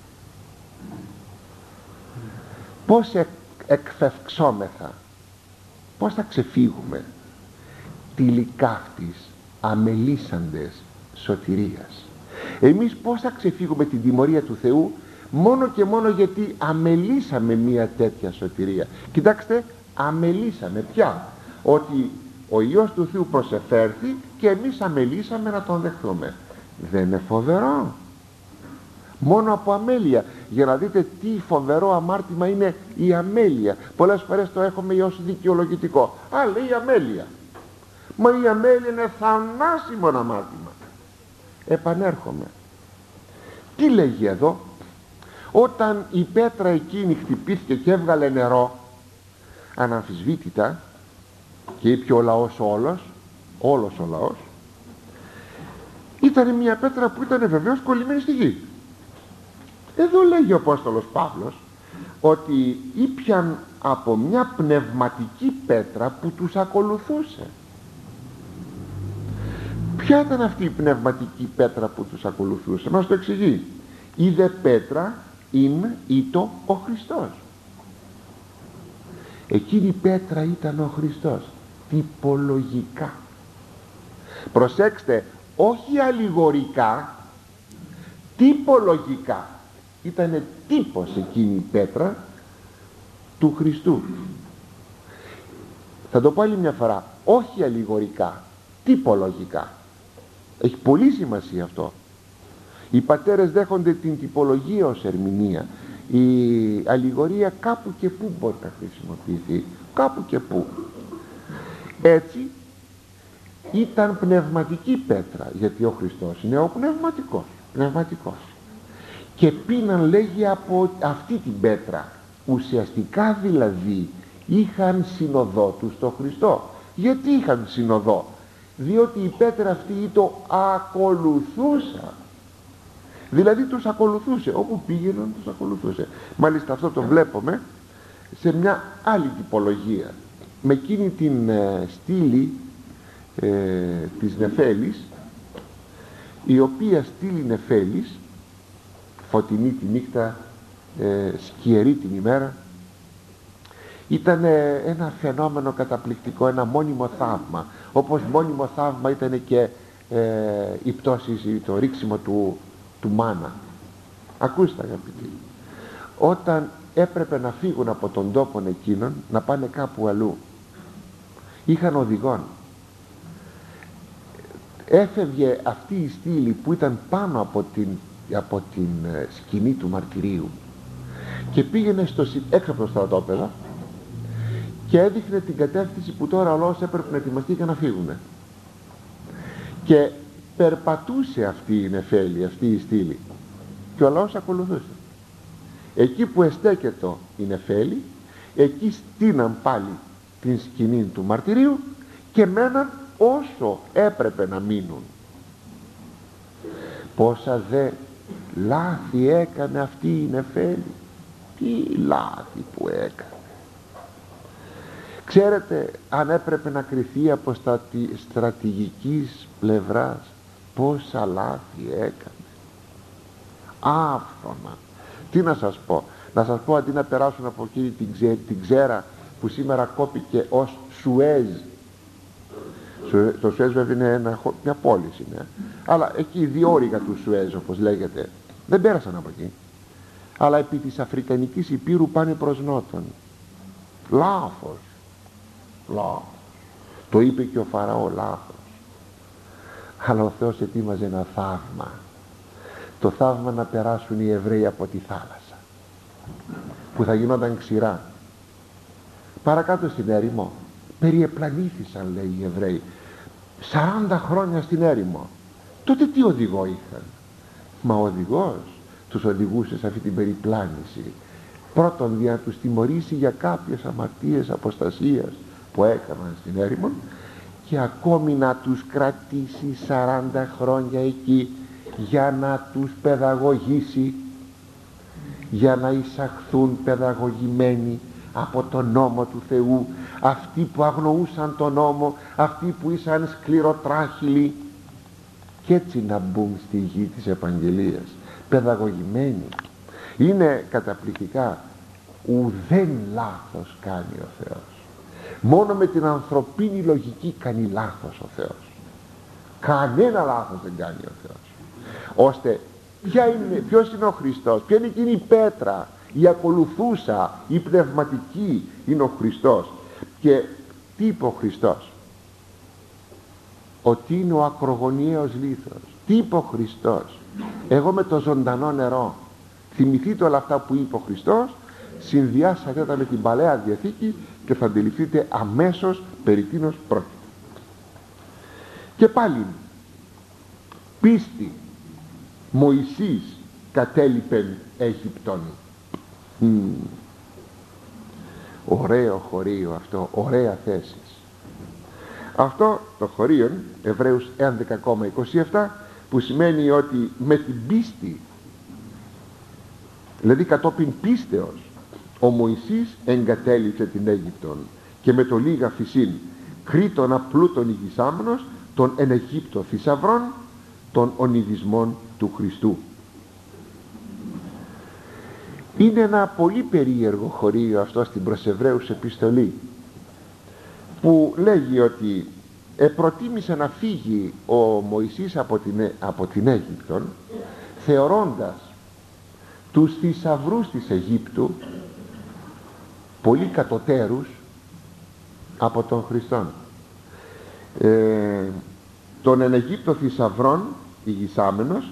S1: πώς εκφευξόμεθα, πώς θα ξεφύγουμε τυλικάφτης αμελήσαντες σωτηρίας? Εμείς πώς θα ξεφύγουμε την τιμωρία του Θεού? Μόνο και μόνο γιατί αμελήσαμε μια τέτοια σωτηρία. Κοιτάξτε, αμελήσαμε πια ότι ο Υιός του Θεού προσεφέρθη και εμείς αμελήσαμε να τον δεχθούμε. Δεν είναι φοβερό? Μόνο από αμέλεια, για να δείτε τι φοβερό αμάρτημα είναι η αμέλεια. Πολλές φορές το έχουμε ως δικαιολογητικό. Λέει αμέλεια. Μα η αμέλεια είναι θανάσιμο αμάρτημα. Επανέρχομαι. Τι λέγει εδώ? Όταν η πέτρα εκείνη χτυπήθηκε και έβγαλε νερό, αναμφισβήτητα, και είπε ο λαός όλος ο λαός, ήταν μια πέτρα που ήταν βεβαίως κολλημένη στη γη. Εδώ λέγει ο Απόστολος Παύλος ότι ήπιαν από μια πνευματική πέτρα που τους ακολουθούσε. Ποια ήταν αυτή η πνευματική πέτρα που τους ακολουθούσε? Μας το εξηγεί: είδε πέτρα ήτο ο Χριστός. Εκείνη η πέτρα ήταν ο Χριστός, τυπολογικά. Προσέξτε, όχι αλληγορικά, τυπολογικά. Ήτανε τύπος εκείνη η πέτρα του Χριστού. Θα το πω άλλη μια φορά, όχι αλληγορικά, τυπολογικά. Έχει πολύ σημασία αυτό. Οι πατέρες δέχονται την τυπολογία ως ερμηνεία. Η αλληγορία κάπου και πού μπορεί να χρησιμοποιηθεί, κάπου και πού. Έτσι ήταν πνευματική πέτρα, γιατί ο Χριστός είναι ο πνευματικός. Και πίναν, λέγει, από αυτή την πέτρα. Ουσιαστικά δηλαδή είχαν συνοδό τους στο Χριστό. Γιατί είχαν συνοδό? Διότι η πέτρα αυτή το ακολουθούσα. Δηλαδή τους ακολουθούσε, όπου πήγαιναν τους ακολουθούσε. Μάλιστα αυτό το βλέπουμε σε μια άλλη τυπολογία. Με εκείνη την στήλη της νεφέλης, η οποία στήλη νεφέλης, φωτεινή τη νύχτα, σκιερή την ημέρα, ήταν ένα φαινόμενο καταπληκτικό, ένα μόνιμο θαύμα. Όπως μόνιμο θαύμα ήταν και η πτώση, το ρίξιμο του μάνα. Ακούστε αγαπητοί, όταν έπρεπε να φύγουν από τον τόπο εκείνον, να πάνε κάπου αλλού, είχαν οδηγόν. έφευγε αυτή η στήλη που ήταν πάνω από την σκηνή του μαρτυρίου και πήγαινε έξω από το στρατόπεδο και έδειχνε την κατεύθυνση που τώρα ο λαός έπρεπε να ετοιμαστεί για να φύγουνε, και περπατούσε αυτή η νεφέλη, αυτή η στήλη, και ο λαός ακολουθούσε. Εκεί που εστέκεται η νεφέλη, εκεί στείναν πάλι την σκηνή του μαρτυρίου και μέναν όσο έπρεπε να μείνουν. Πόσα δε λάθη έκανε αυτή η νεφέλη, τι λάθη που έκανε. Ξέρετε, αν έπρεπε να κριθεί από στρατηγικής πλευράς, πόσα λάθη έκανε. Άφθονα. Τι να σας πω, να σας πω, αντί να περάσουν από εκεί την ξέρα που σήμερα κόπηκε ως Σουέζ. Το Σουέζ βέβαια είναι μια πόλη είναι, αλλά εκεί οι διόρυγα του Σουέζ όπως λέγεται δεν πέρασαν από εκεί, αλλά επί της Αφρικανικής Υπήρου πάνε προς νότον. Λάθος. Το είπε και ο Φαραώ, λάθος. Αλλά ο Θεός ετοίμαζε ένα θαύμα, το θαύμα να περάσουν οι Εβραίοι από τη θάλασσα που θα γινόταν ξηρά. Παρακάτω στην έρημο περιεπλανήθησαν, λέει, οι Εβραίοι 40 χρόνια στην έρημο. Τότε τι οδηγό είχαν? Μα ο οδηγός τους οδηγούσε σε αυτή την περιπλάνηση, πρώτον για να τους τιμωρήσει για κάποιες αμαρτίες αποστασίας που έκαναν στην έρημο, και ακόμη να τους κρατήσει 40 χρόνια εκεί για να τους παιδαγωγήσει, για να εισαχθούν παιδαγωγημένοι από τον νόμο του Θεού, αυτοί που αγνοούσαν τον νόμο, αυτοί που ήσαν σκληροτράχυλοι, και έτσι να μπουν στη γη της επαγγελίας παιδαγωγημένοι. Είναι καταπληκτικά. Ουδέν λάθος κάνει ο Θεός. Μόνο με την ανθρωπίνη λογική κάνει λάθος ο Θεός. Κανένα λάθος δεν κάνει ο Θεός. Ώστε ποιος είναι ο Χριστός, ποια είναι εκείνη η πέτρα, η ακολουθούσα, η πνευματική, είναι ο Χριστός. Και τι είπε ο Χριστός? Ότι είναι ο ακρογωνιαίος λίθος. Τι είπε ο Χριστός? Εγώ με το ζωντανό νερό. Θυμηθείτε όλα αυτά που είπε ο Χριστός, συνδυάσατε τα με την Παλαιά Διαθήκη και θα αντιληφθείτε αμέσως περί τίνος πρόκειται. Και πάλι πίστη Μωυσής κατέλειπεν Αιγυπτών. Ωραίο χωρίο αυτό, ωραία θέση. Αυτό το χωρίο, Εβραίους 11,27, που σημαίνει ότι με την πίστη, δηλαδή κατόπιν πίστεως, ο Μωυσής εγκατέλειψε την Αίγυπτον και με το λίγα φυσίν κρήτονα πλούτων ηγισάμενος των εν Αιγύπτο θησαυρών των ονειδισμών του Χριστού. Είναι ένα πολύ περίεργο χωρίο αυτό στην προς Εβραίους επιστολή, που λέγει ότι προτίμησε να φύγει ο Μωυσής από την Αίγυπτον, θεωρώντας τους θησαυρούς της Αιγύπτου πολύ κατωτέρους από τον Χριστόν. Τον εν Αιγύπτο θησαυρών ηγισάμενος,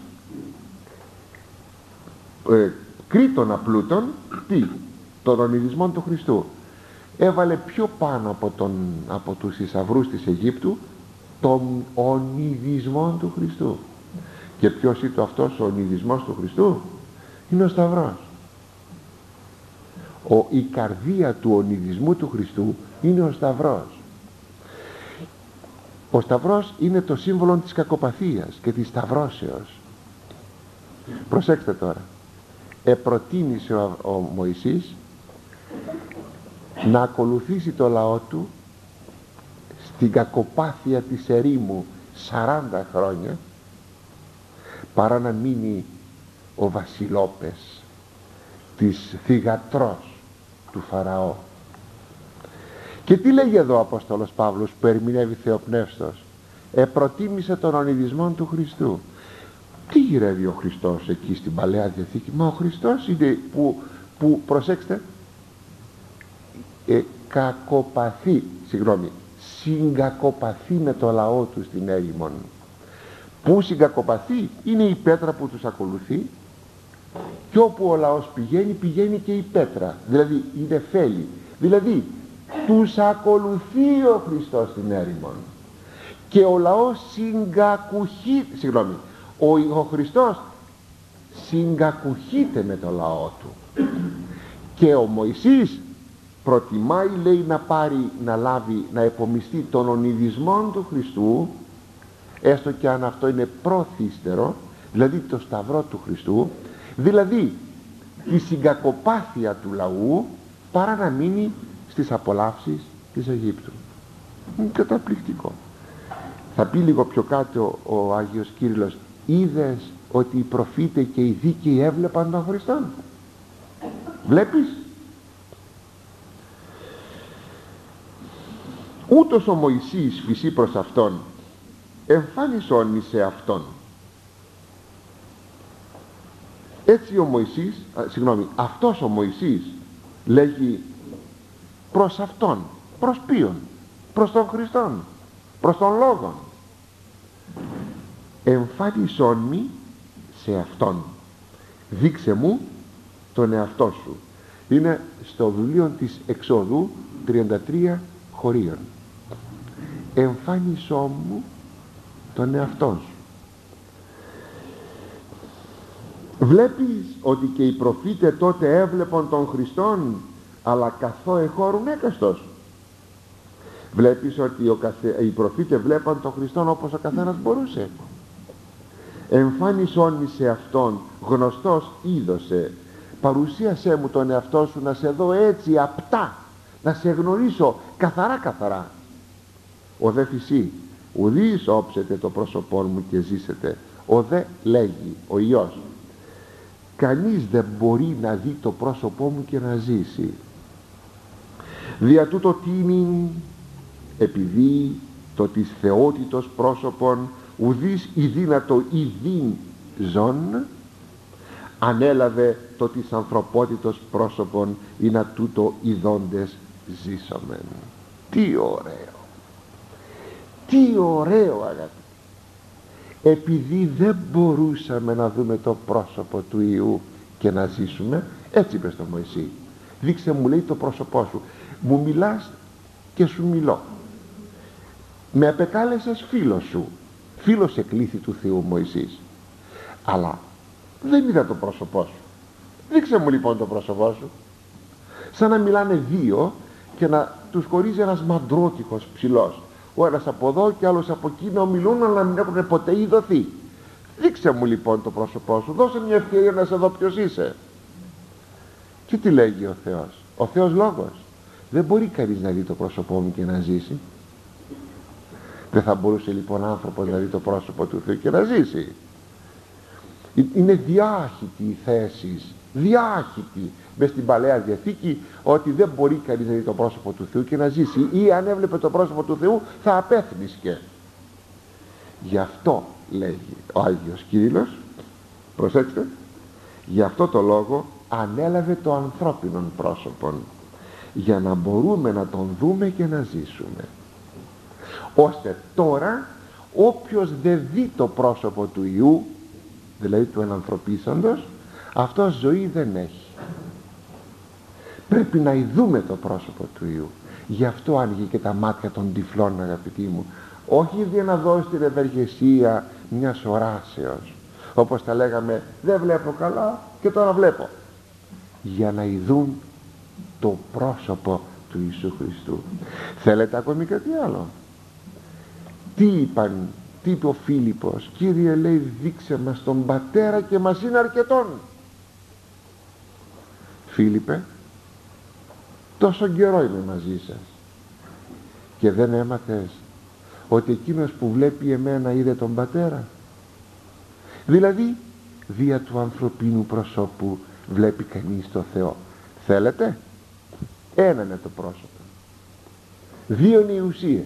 S1: κρήτονα πλούτων, τι? Των ονειδισμών του Χριστού. Έβαλε πιο πάνω από τους θησαυρούς της Αιγύπτου των ονειδισμών του Χριστού. Και ποιος είναι αυτός ο ονειδισμός του Χριστού? Είναι ο Σταυρός. Η καρδία του ονειδισμού του Χριστού είναι ο Σταυρός. Ο Σταυρός είναι το σύμβολο της κακοπαθίας και της σταυρώσεως. Προσέξτε τώρα, προτίμησε ο Μωυσής να ακολουθήσει το λαό του στην κακοπάθεια της ερήμου 40 χρόνια, παρά να μείνει ο βασιλόπες της θυγατρός του Φαραώ. Και τι λέγει εδώ ο Απόστολος Παύλος που ερμηνεύει θεοπνεύστος? Προτίμησε τον ονειδισμό του Χριστού. Τι γυρεύει ο Χριστός εκεί στην Παλαιά Διαθήκη? Μα ο Χριστός είναι που προσέξτε, συγκακοπαθεί με το λαό του στην έρημον. Που συγκακοπαθεί είναι η πέτρα που τους ακολουθεί, και όπου ο λαός πηγαίνει, πηγαίνει και η πέτρα, δηλαδή είναι φέλη, δηλαδή τους ακολουθεί ο Χριστός στην έρημον και ο λαός ο Χριστός συγκακουχείται με το λαό του, και ο Μωυσής προτιμάει, λέει, να λάβει, να επομιστεί των ονειδισμών του Χριστού, έστω και αν αυτό είναι προθύστερο, δηλαδή το σταυρό του Χριστού, δηλαδή τη συγκακοπάθεια του λαού, παρά να μείνει στις απολαύσεις της Αιγύπτου. Είναι καταπληκτικό. Θα πει λίγο πιο κάτω ο Άγιος Κύριλλος, είδες ότι οι προφήτες και οι δίκαιοι έβλεπαν τον Χριστόν? Βλέπεις? Ούτως ο Μωυσής φυσεί προς αυτόν, εμφάνισον εις σε αυτόν. Έτσι ο Μωυσής, αυτός ο Μωυσής λέγει προς αυτόν. Προς ποιον? Προς τον Χριστόν, προς τον Λόγον. Εμφάνισόν μη σε αυτόν, δείξε μου τον εαυτό σου. Είναι στο βιβλίο της Εξόδου 33 χωρίων. Εμφάνισό μου τον εαυτό σου. Βλέπεις ότι και οι προφήτες τότε έβλεπαν τον Χριστόν, αλλά καθώ εχώρουν έκαστος. Βλέπεις ότι οι προφήτες βλέπαν τον Χριστόν όπως ο καθένας μπορούσε. Εμφάνισόν σε αυτόν, γνωστός είδωσε. Παρουσίασέ μου τον εαυτό σου, να σε δω έτσι απτά, να σε γνωρίσω καθαρά. Ο δε φυσί, ουδείς όψετε το πρόσωπό μου και ζήσετε. Ο δε λέγει, ο Υιός, κανείς δεν μπορεί να δει το πρόσωπό μου και να ζήσει. Δια τούτο τίμην, επειδή το της θεότητος πρόσωπον ουδείς η δύνατο ειδήν ζών, ανέλαβε το της ανθρωπότητος πρόσωπον ή να τούτο ειδώντες ζήσομεν. Τι ωραίο, τι ωραίο αγαπητοί. Επειδή δεν μπορούσαμε να δούμε το πρόσωπο του Υιού και να ζήσουμε, έτσι είπε στο Μωυσή, δείξε μου, λέει, το πρόσωπό σου. Μου μιλάς και σου μιλώ. Με απεκάλεσες φίλος σου. Φίλος εκλήθη του Θεού Μωυσής, αλλά δεν είδα το πρόσωπό σου. Δείξε μου λοιπόν το πρόσωπό σου. Σαν να μιλάνε δύο και να τους χωρίζει ένας μαντρότυχος ψηλός, ο ένας από εδώ και άλλος από εκεί, να μιλούν αλλά να μην έχουν ποτέ ειδωθεί. Δείξε μου λοιπόν το πρόσωπό σου, δώσε μια ευκαιρία να σε δω ποιος είσαι. Και τι λέγει ο Θεός? Ο Θεός Λόγος. Δεν μπορεί κανείς να δει το πρόσωπό μου και να ζήσει. Δεν θα μπορούσε λοιπόν άνθρωπος να δει το πρόσωπο του Θεού και να ζήσει? Είναι διάχυτη η θέση, διάχυτη μες στην Παλαιά Διαθήκη, ότι δεν μπορεί κανείς να δει το πρόσωπο του Θεού και να ζήσει, ή αν έβλεπε το πρόσωπο του Θεού θα απέθνισκε. Γι' αυτό λέγει ο Άγιος Κύριλλος, προσέξτε, γι' αυτό το λόγο ανέλαβε το ανθρώπινο πρόσωπον, για να μπορούμε να τον δούμε και να ζήσουμε, ώστε τώρα όποιος δεν δει το πρόσωπο του Υιού, δηλαδή του ενανθρωπίσαντος, αυτός ζωή δεν έχει. Πρέπει να ειδούμε το πρόσωπο του Υιού. Γι' αυτό άνοιγε και τα μάτια των τυφλών, αγαπητοί μου, όχι για να δώσει την ευεργεσία μιας οράσεως, όπως τα λέγαμε, δεν βλέπω καλά και τώρα βλέπω, για να ειδούν το πρόσωπο του Ιησού Χριστού. Θέλετε ακόμη κάτι άλλο? Τι είπε ο Φίλιππος? Κύριε, λέει, δείξε μας τον Πατέρα και μας είναι αρκετόν. Φίλιππε, τόσο καιρό είμαι μαζί σας και δεν έμαθες ότι εκείνος που βλέπει εμένα είδε τον Πατέρα? Δηλαδή δια του ανθρωπίνου προσώπου βλέπει κανείς το Θεό. Θέλετε? Ένα είναι το πρόσωπο, δύο είναι οι ουσίες.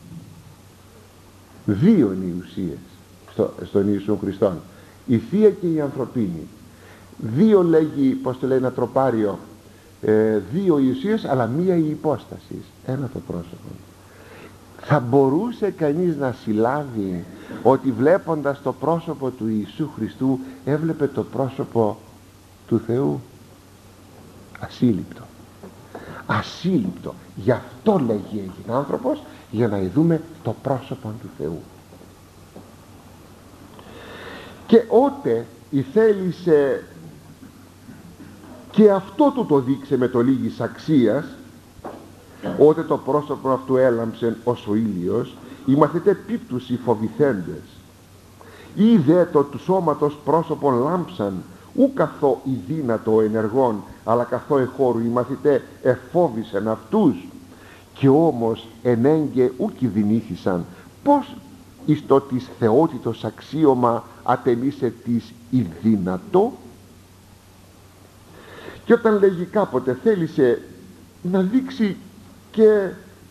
S1: Δύο είναι οι ουσίες στον Ιησού Χριστόν, η Θεία και η ανθρωπίνη. Δύο λέγει, πως το λέει ένα τροπάριο, δύο οι ουσίες αλλά μία η υπόσταση, ένα το πρόσωπο. Θα μπορούσε κανείς να συλλάβει ότι βλέποντας το πρόσωπο του Ιησού Χριστού έβλεπε το πρόσωπο του Θεού? Ασύλληπτο. Ασύλληπτο. Γι' αυτό λέγει έγινε άνθρωπος, για να δούμε το πρόσωπο του Θεού. Και ότε θέλησε και αυτό του το δείξε με το λίγης αξίας, ότε το πρόσωπο αυτού έλαμψε ως ο ήλιος, οι μαθητέ πίπτους οι φοβηθέντες. Είδε το του σώματος πρόσωπον λάμψαν, ου καθό η δύνατο ενεργών, αλλά καθό εχώρου οι μαθητέ εφόβησαν αυτούς, και όμως ενέγκαι ου κινδυνήθησαν, πως εις το της θεότητος αξίωμα ατελείσε της η δύνατο. Και όταν λέγει κάποτε θέλησε να δείξει και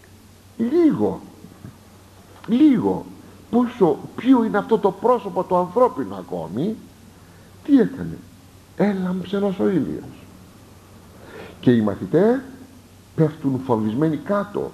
S1: λίγο ποιο είναι αυτό το πρόσωπο το ανθρώπινο ακόμη, τι έκανε? Έλαμψε ως ο ήλιος. Και οι μαθητές πέφτουν φοβισμένοι κάτω.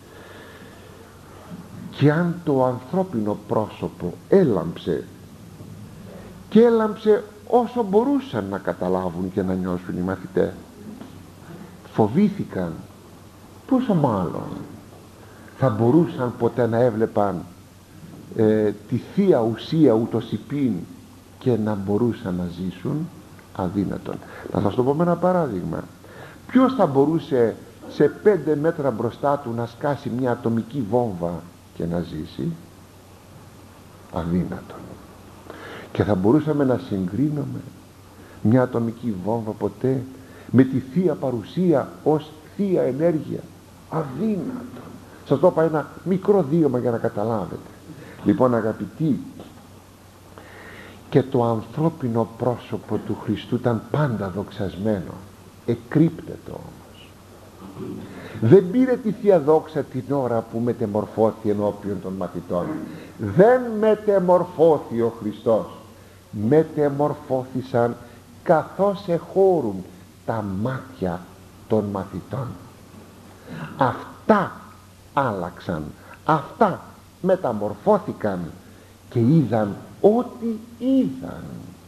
S1: Και αν το ανθρώπινο πρόσωπο έλαμψε, και έλαμψε όσο μπορούσαν να καταλάβουν και να νιώσουν οι μαθητές, φοβήθηκαν, πόσο μάλλον θα μπορούσαν ποτέ να έβλεπαν τη θεία ουσία ούτως υπήν και να μπορούσαν να ζήσουν? Αδύνατον. Να σας το πω με ένα παράδειγμα. Ποιος θα μπορούσε σε 5 μέτρα μπροστά του να σκάσει μια ατομική βόμβα και να ζήσει? Αδύνατον. Και θα μπορούσαμε να συγκρίνουμε μια ατομική βόμβα ποτέ με τη θεία παρουσία ως θεία ενέργεια? Αδύνατον. Σας το είπα ένα μικρό δείγμα για να καταλάβετε. Λοιπόν, αγαπητοί, και το ανθρώπινο πρόσωπο του Χριστού ήταν πάντα δοξασμένο, εκρύπτετο όμως. Δεν πήρε τη Θεία Δόξα την ώρα που μετεμορφώθη ενώπιον των μαθητών. Δεν μετεμορφώθη ο Χριστός. Μετεμορφώθησαν καθώς εχώρουν τα μάτια των μαθητών. Αυτά άλλαξαν, αυτά μεταμορφώθηκαν και είδαν ό,τι είδαν.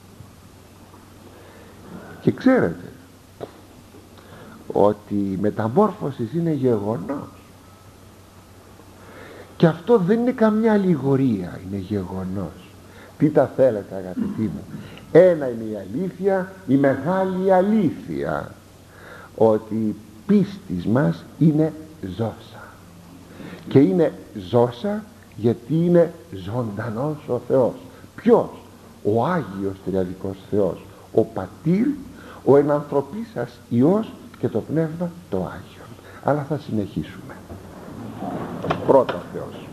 S1: Και ξέρετε ότι η μεταμόρφωση είναι γεγονός, και αυτό δεν είναι καμιά αλληγορία, είναι γεγονός. Τι τα θέλετε αγαπητοί μου? Ένα είναι η αλήθεια, η μεγάλη αλήθεια, ότι η πίστης μας είναι ζώσα, και είναι ζώσα γιατί είναι ζωντανός ο Θεός. Ποιος? Ο Άγιος Τριαδικός Θεός, ο Πατήρ, ο ενανθρωπίσας Υιός και το Πνεύμα το Άγιον. Αλλά θα συνεχίσουμε. Πρώτα Θεός.